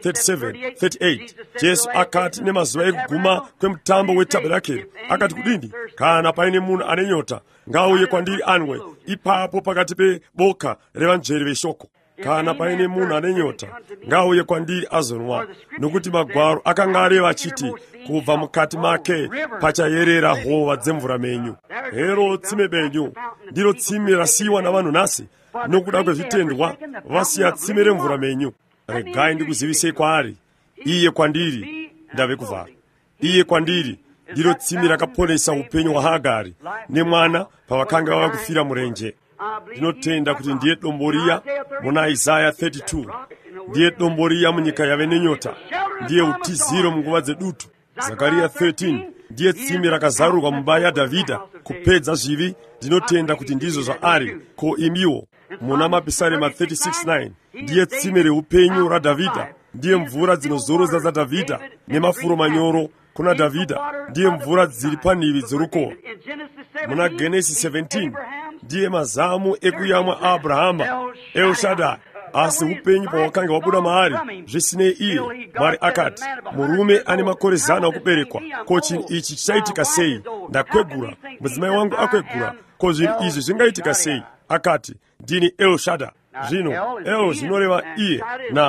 7:37-38, Jesu akati nemazuva ekuguma kwemutambo wetabhenakeri, akati kudini, kana paine munhu ane nyota, ngauye kwandiri anwe, ipapo pakati peboka revanzveri veshoko. Kana paine munhu ane nyota, ngauye kwandiri azonwa, nokuti magwaro akanga areva achiti, kubva mukati make pachayerera hova dzemvura menyu. Hero tsime benyu ndiro tsime rasiyiwa navanhu nhasi, nokuda kwezvitendwa vasiya tsime remvura menyu. Regai ndikuzivisei kwaari, iye kwandiri ndave kuvhara. Iye kwandiri ndiro tsime rakaponesa upenyu hwaHagari nemwana pavakanga vava kufira murenje. Ndinotenda kuti ndiye dombo riya muna Isaya 32, ndiye dombo riya munyika yave nenyota, ndiye utiziro munguva dzedutu. Zakariya 13, ndiye tsime rakazarurwa mumba yaDhavhidha kupedza zvivi. Ndinotenda kuti ndizvo zvaari. Ko imiwo muna Mapisarema 36:9, ndiye tsime reupenyu raDhavhidha, ndiye mvura dzinozoroza dzaDhavhidha nemafuro manyoro kuna Davida, ndiye mvula zili panivi ziruko. Muna Genesis 17, ndiye mazamu ekuyamwa Abrahama, El Shaddai. Asi upenyu pawakange wabuda mahali zvisine iye Mwari akati, murume ane makorezana okuberekwa, ko chinhu ichi chichaitika sei? Ndakwegura, mudzimai wangu akwegura, ko zvinhu izvi zvingaitika sei? Akati, ndini El Shaddai. Zvino El zvinoreva iye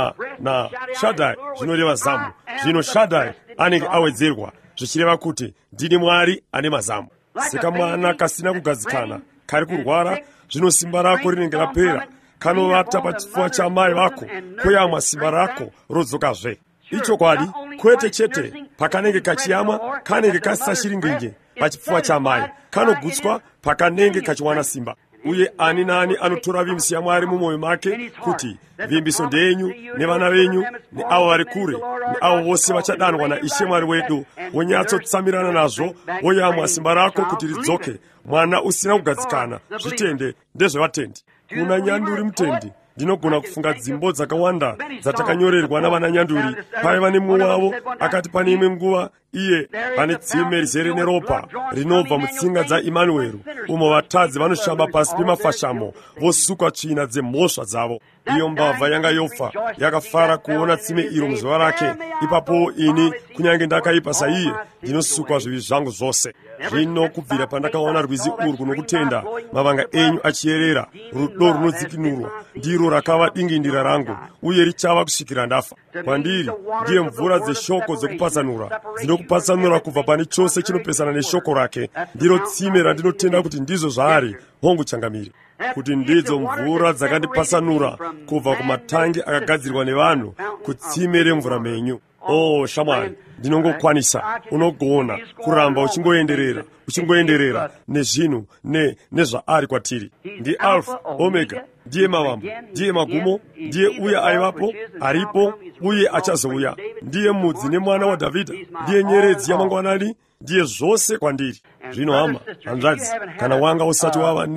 na Shaddai zvinoreva zamu. Zvino Shaddai anenge awedzerwa, zvichireva kuti ndini Mwari ane mazamu. Saka mwana kasina kugadzikana kari kurwara, zvino simba rako rinenge rapera, kanovata pachifuva chamai vako, kuyamwa simba rako rodzokazve. Ichokwadi, kwete chete pakanenge kachiyamwa, kanenge kasashiringinje pachifuva chamai, kanogutswa pakanenge kachiwana simba. Uye ani nani anotora vimbiso yaMwari mumwoyo make, kuti vimbiso ndenyu nevana venyu neavo vari kure neavo vose vachadanwa naIshe Mwari wedu, wonyatsotsamirana nazvo, woyamwa simba rako kuti ridzoke. Mwana usina kugadzikana, zvitende ndezvevatendi. Kuna nyanduri mutendi, ndinogona kufunga dzimbo dzakawanda dzatakanyorerwa navana nyanduri. Paiva nemumwe wavo akati pane imwe nguva iye pane tsime rizere neropa rinobva mutsinga dzaImanueri, umo vatadzi vanoshamba pasi pemafashamo vosuka tsvina dzemhosva dzavo. Iyo mbavha yanga yofa yakafara kuona tsime iro muzuva rake. Ipapo ini, kunyange ndakaipa saiye, ndinosukwa zvivi zvangu zvose. Zvino kubvira pandakaona rwizi urwu nokutenda mavanga enyu achiyerera, rudo runodzikinurwa ndiro rakava dingindira rangu, uye richava kusvikira ndafa. Kwandiri ndiye mvura dzeshoko dzokupatsanura, dzinokupatsanura kubva pane chose chinopesana neshoko rake. Ndiro tsime randinotenda kuti ndizvo zvaari hongu changamiri, kuti ndidzo mvura dzakandipatsanura kubva kumatangi akagadzirwa nevanhu, kutsime remvura menyu. Shamwari, ndinongokwanisa, unogona kuramba uchingoenderera nezvinhu nezvaari kwatiri. Ndi Alfa Omega, ndiye mavambo, ndiye magumo, ndiye uya aivapo, aripo uye achazouya, ndiye mudzi nemwana wa Dhavhidha, ndiye nyeredzi yamangwanani, ndiye zvose kwandiri. Zvino hama, hanzvadzi, kana wanga usati wava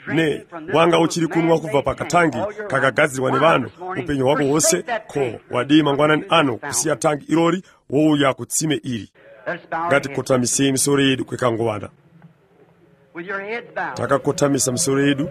wanga uchiri kunwa kubva pakatangi kakagadzirwa nevanhu upenyu hwako hwose, ko wadii mangwanani ano kusiya tangi irori wouya kutsime iri? Ngatikotamisei misoro yedu kwekangowanda. Takakotamisa misoro yedu.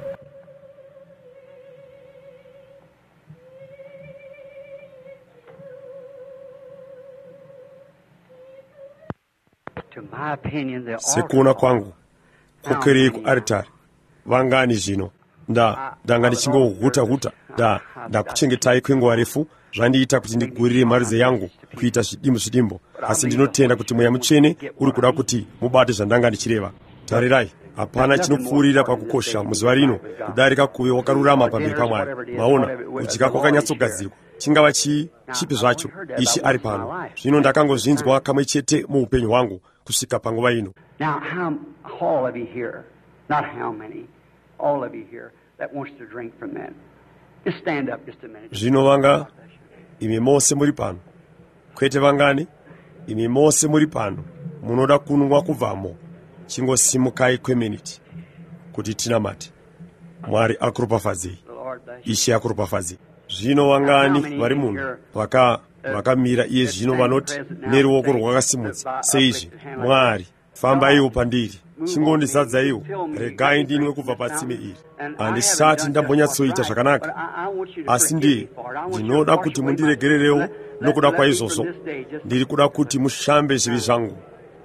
Sekuona kwangu kukerei kuaritari vangani zvino ndanga ndichingohuta ndakuchengetai kwenguva refu, zvandiita kuti ndigurire mharize yangu kuita zvidimbo, asi ndinotenda kuti mweya mutsvene uri kuda kuti mubate zvandanga ndichireva. Tarirai, hapana chinopfuurira pakukosha muzuva rino kudarika kuve wakarurama pamberi paMwari. Maona, kudya kwakanyatsogadzirwa, chingava chipi zvacho, Ishe ari pano. Zvino ndakangozvinzwa kamwe chete muupenyu hwangu kusvika panguva ino. Now, all of you here, not how many, all of you here that wants to drink from that. Just stand up just a minute. Zvino vanga, imi mose muri pano. Kwete vangani, imi mose muri pano. Munoda kunwa kubvamo. Chingosimukai kweminiti kuti tinamate. Mwari akuropafadzei, Ishe akuropafadzei. Zvino vangani vari muno vakamira iye zvino vanoti neruoko rwakasimudza seizvi, Mwari fambaiwo pandiri, chingondizadzaiwo, regai ndinwe kubva patsime iri. Handisati ndambonyatsoita zvakanaka, asi ndinoda kuti mundiregererewo nokuda kwaizvozvo. Ndiri kuda kuti mushambe zvivi zvangu.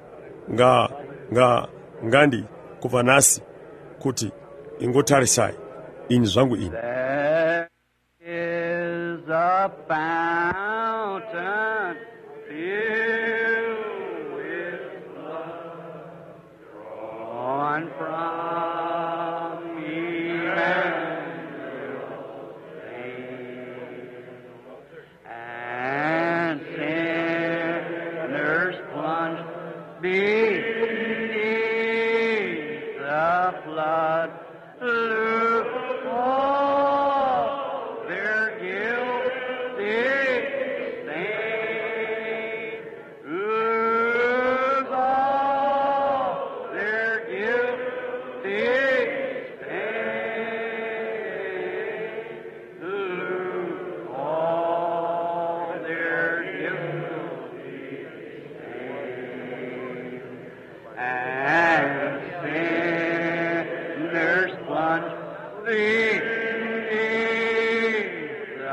Ngandi kubva nhasi kuti ingotarisai ini zvangu ini. There is a fountain filled with blood drawn from Emmanuel's vein, and sinners plunged beneath the flood, look all their guilty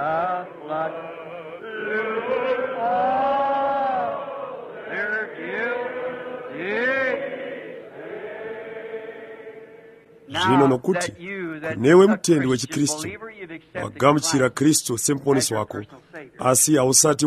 the flood. Lose all their guilty. zvino nokuti newe mutendi wechikristu wagamuchira kristu semuponesi wako, asi hausati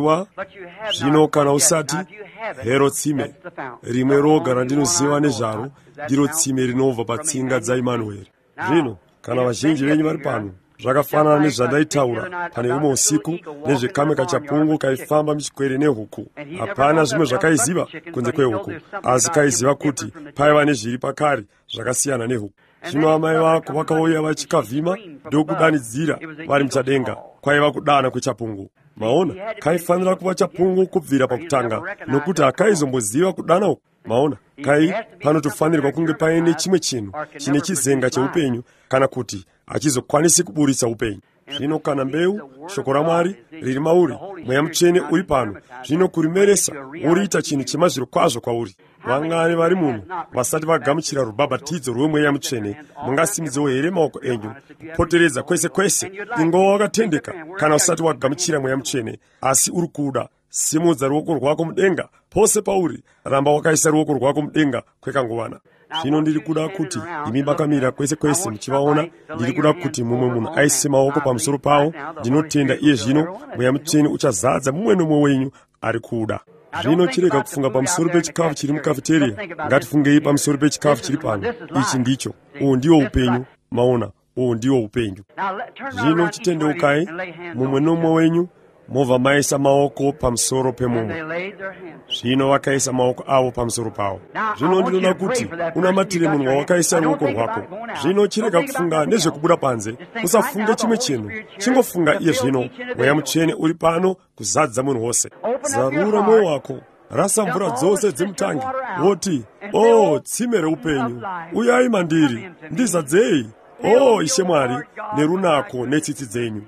zvino kana usati, hero tsime rimwe roga randinoziva nezvaro ndiro tsime rinobva patsinga dzaImanueri. Zvino kana vazhinji venyu vari pano, zvakafanana nezvandaitaura pane umwe usiku nezvekamwe kachapungu kaifamba muchikwere nehuku. Hapana zvimwe zvakaiziva kunze kwehuku, asi kaiziva kuti paiva nezviri pakare zvakasiyana nehuku. Zvino amai vako vakauya vachikavhima ndokudanidzira vari muchadenga. Kwaiva kudana kwechapungu. Maona, kaifanira kuva chapungu kubvira pakutanga, nokuti hakaizomboziva kudana uku. Maona, panotofanirwa kunge paine chimwe chinhu chine chizenga cheupenyu, kana kuti hachizokwanisi kuburitsa upenyu. Zvino kana mbeu, shoko raMwari, riri mauri, mweya mutsvene uri pano, zvino kurimeresa uriita chinhu chemazviro kwazvo kwauri. Vang'ani vari muno vasati vagamuchira rubhabhatidzo rwemweya mutsvene, mungasimidzewo here maoko enyu kupoteredza kwese kwese? Ingova wakatendeka kana usati wagamuchira mweya mutsvene, asi uri kuda, simudza ruoko rwako mudenga. Pose pauri, ramba wakaisa ruoko rwako mudenga kwekangovana. Zvino ndiri kuda kuti imi makamira kwese kwese muchivaona, ndiri kuda kuti mumwe munhu aise maoko pamusoro pawo. Ndinotenda iye zvino mweya mutsvene uchazadza mumwe nomumwe wenyu ari kuda. Zvino chirega kufunga pamusoro pechikafu chiri mukafeteria, ngatifungei pamusoro pechikafu chiri pano. Ichi ndicho, uhu ndiwo upenyu. Maona, uhu ndiwo upenyu. Zvino chitendeukai mumwe nomumwe wenyu, mobva maisa maoko pamusoro pemumwe. Zvino vakaisa maoko avo pamusoro pavo. Zvino ndinoda kuti unamatire munhu wawakaisa ruoko rwako. Zvino chirega kufunga nezvekubuda panze, usafunge chimwe chinhu, chingofunga iye zvino mweya mutsvene uri pano kuzadza munhu wose. Zarura mwoyo wako, rasa mvura dzose dzemutangi, woti, o tsime reupenyu, uyai mandiri, ndizadzei, o Ishe Mwari, nerunako netsitsi dzenyu.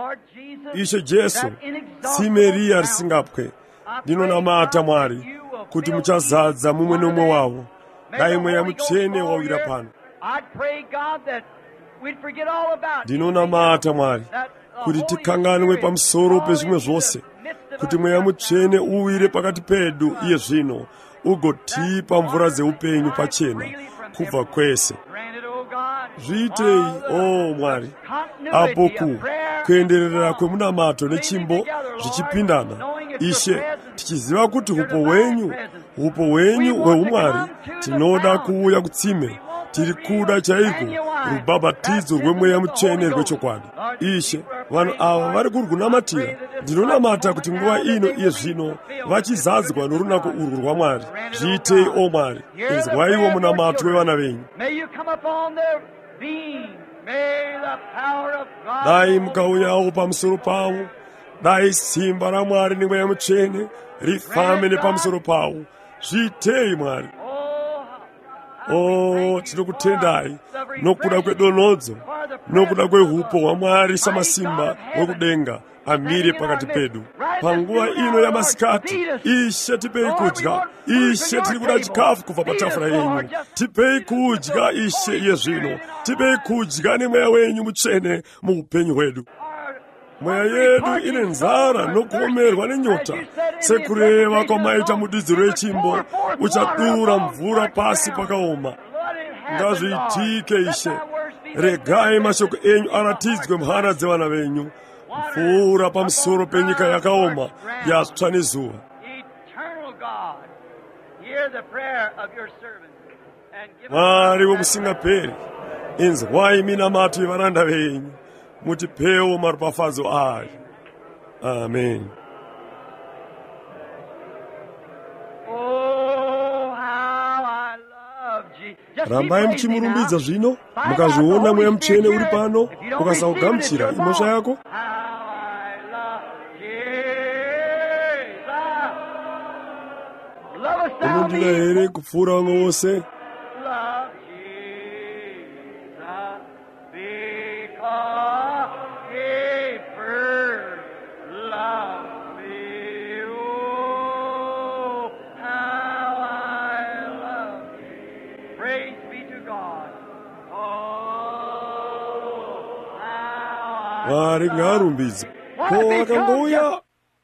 Ishe Jesu, tsime riya risingapwe, ndinonamata Mwari kuti muchazadza mumwe nomwe wavo. Dai mweya mutsvene wawira pano. Ndinonamata Mwari kuti tikanganwe pamusoro pezvimwe zvose, kuti mweya mutsvene uwire pakati pedu iye zvino, ugotipa mvura dzeupenyu pachena kubva kwese. Zviitei, o Mwari, apo kuenderera kwemunamato nechimbo zvichipindana. Ishe, tichiziva kuti upo hwenyu hweumwari, tinoda kuuya kutsime, tiri kuda chaiko rubhabhatidzo rwemweya mutsvene rwechokwadi. Ishe, vanhu ava vari kurikunamatira, ndinonamata kuti nguva ino iye zvino vachizadzwa norunako urwu rwaMwari. Zviitei, o Mwari, inzwaiwo munamato wevana venyu. Dai mukauyawo pamusoro pavo, dai simba raMwari nemweya mutsvene rifambe nepamusoro pavo. Zviitei Mwari. O, tinokutendai nokuda kwedonhodzo, nokuda kwehupo hwaMwari samasimba wekudenga amire pakati pedu. Panguva ino yamasikati, Ishe tipei kudya. Ishe tiri kuda chikafu kubva patafura yenyu. Tipei kudya Ishe iye zvino. Tipei kudya nemweya wenyu mutsvene muupenyu hwedu. Mweya yedu ine nzara nokuomerwa nenyota, sekureva kwamaita mudidziro wechimbo uchadura mvura pasi pakaoma. Ngazviitike Ishe, regai mashoko enyu aratidzwe muhana dzevana venyu, mvura pamusoro penyika yakaoma yatsva nezuva. Mwari wokusingaperi, inzwai minamato yevaranda venyu, mutipewo maropafadzo ayo. Amen. Rambai muchimurumbidza zvino, mukazviona mweya mutsvene uri pano, ukasaugamuchira imhosva yako. Unondida here kupfuura vamwe vose? Mwari ngaarumbidzwe. ko akangouya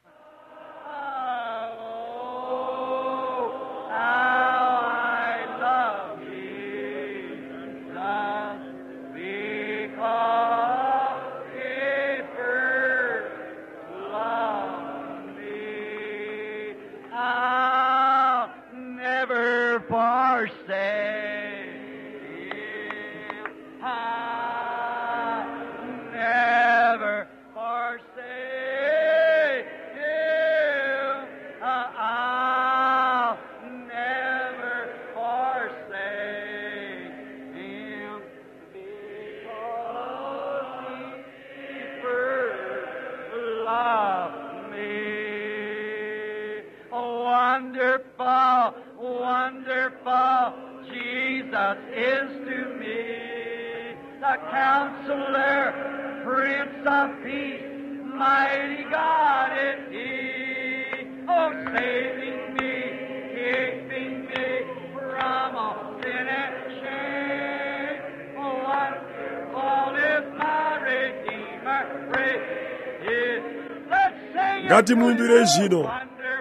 Wonderful, wonderful, Jesus is to me the Counselor, Prince of Peace, mighty God is He. Oh, saving me, keeping me from all sin and shame. Oh, wonderful is my Redeemer, praise His. Let's sing it. ngati muimbire zvino.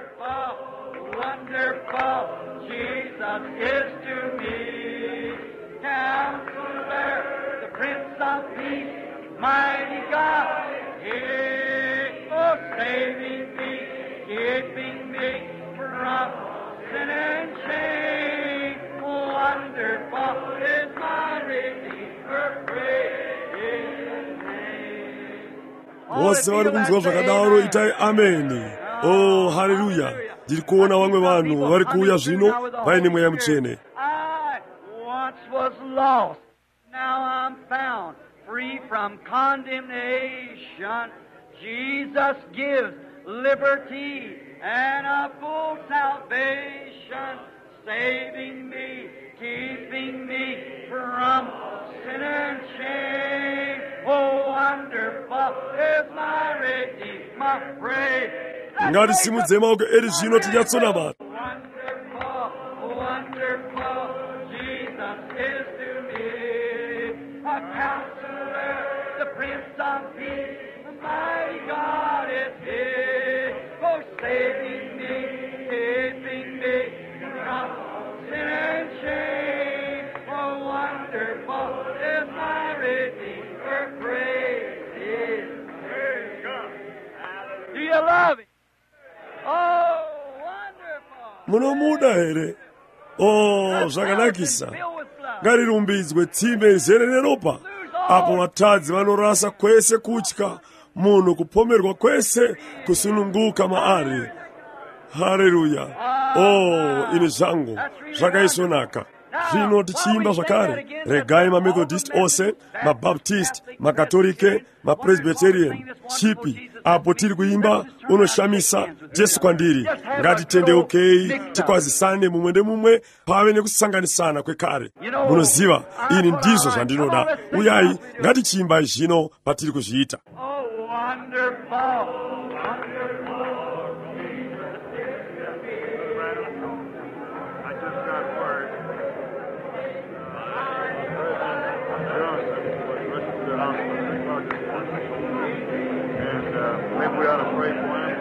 Wonderful, Jesus is to me, Counselor, the Prince of Peace, mighty God, He, oh, saving me, keeping me from sin and shame. Wonderful is my Redeemer, praise His name. Wose vari kunzwa zvakadaro itai ameni. Oh, haleluya. Ndiri kuona vamwe vanhu vari kuuya zvino vaine mweya mutsvene. I once was lost, now I'm found, free from condemnation. Jesus gives liberty and a full salvation, saving me, keeping me from sin and shame. Oh, wonderful is my Redeemer, praise. Ngati simudze maoko eri zvino tinyatsona vanhu. Wonderful, wonderful, Jesus is to me, a Counselor, the Prince of Peace, the mighty God is He, oh, saving me, keeping me from sin and shame. Oh, wonderful is my Redeemer, praise His name. Do you love Him? Oh, wonderful. Munomuda here. Oh, zvakanakisa. Ngarirumbidzwe tsime izere neropa. Apo vatadzi vanorasa kwese kutya, munhu kupomerwa kwese kusununguka maari. Haleluya. Oh, ini zvangu zvakaisvonaka. Zvino tichiimba zvakare, regai mamethodist ose, mabaptist, makatolike, mapresbyterian, chipi, apo tiri kuimba unoshamisa Jesu kwandiri. Ngatitendeukei tikwazisane mumwe nemumwe pave nekusanganisana kwekare. Munoziva, ini ndizvo zvandinoda. Uyai, ngatichiimba zvino patiri kuzviita. Oh, wonderful. Maybe we ought to pray for him.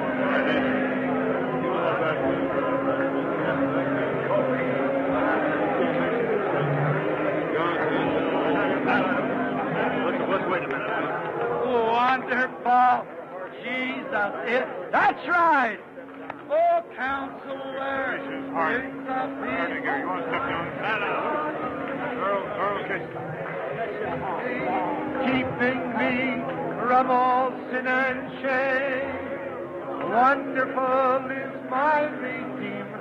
Let's wait a minute. Wonderful Jesus is. That's right. Oh, Counselor, Prince of Peace. You want to step down? Keeping me from all sin and shame. Wonderful is my Redeemer.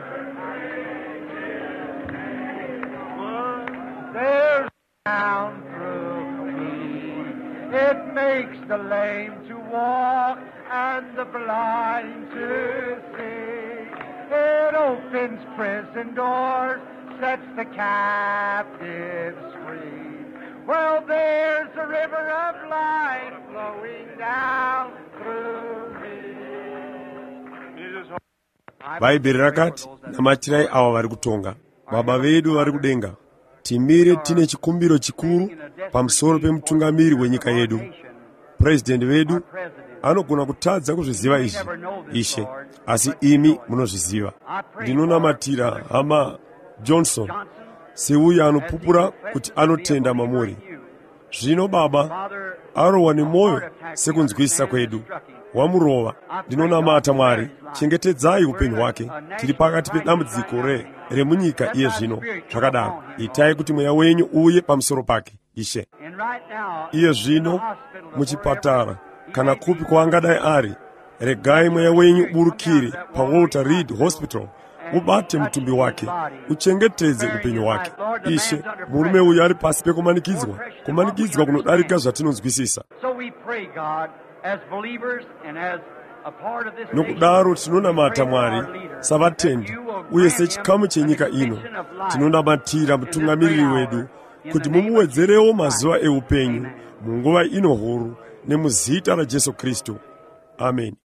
There's down through me. It makes the lame to walk and the blind to see. It opens prison doors, sets the captives free. Well, there's a river of life flowing down through me. Bhaibheri rakati, namatirai ava vari kutonga, baba vedu vari kudenga. Timire tine chikumbiro chikuru pamusoro pemutungamiri wenyika yedu, president vedu, anogona kutadza kuzviziva izvi ishe, asi imi munozviziva. Ndinonamatira hama Johnson seuyo anopupura kuti anotenda mamuri. Zvino Baba arowa nemwoyo sekunzwisisa kwedu, wamurova. Ndinonamata Mwari, chengetedzai upenyu hwake. Tiri pakati pedambudziko remunyika iye zvino. Zvakadaro itai kuti mweya wenyu uye pamusoro pake ishe. Iye zvino muchipatara kana kupi kwaangadai ari, regai mweya wenyu burukire pa Walter Reed Hospital, ubate mutumbi wake, uchengetedze upenyu wake ishe. Murume uyu ari pasi pekumanikidzwa kunodarika zvatinonzwisisa. Nokudaro tinonamata Mwari savatendi uye sechikamu chenyika ino. Tinonamatira mutungamiriri wedu kuti mumuwedzerewo mazuva eupenyu munguva ino huru, nemuzita raJesu Kristu. Amen.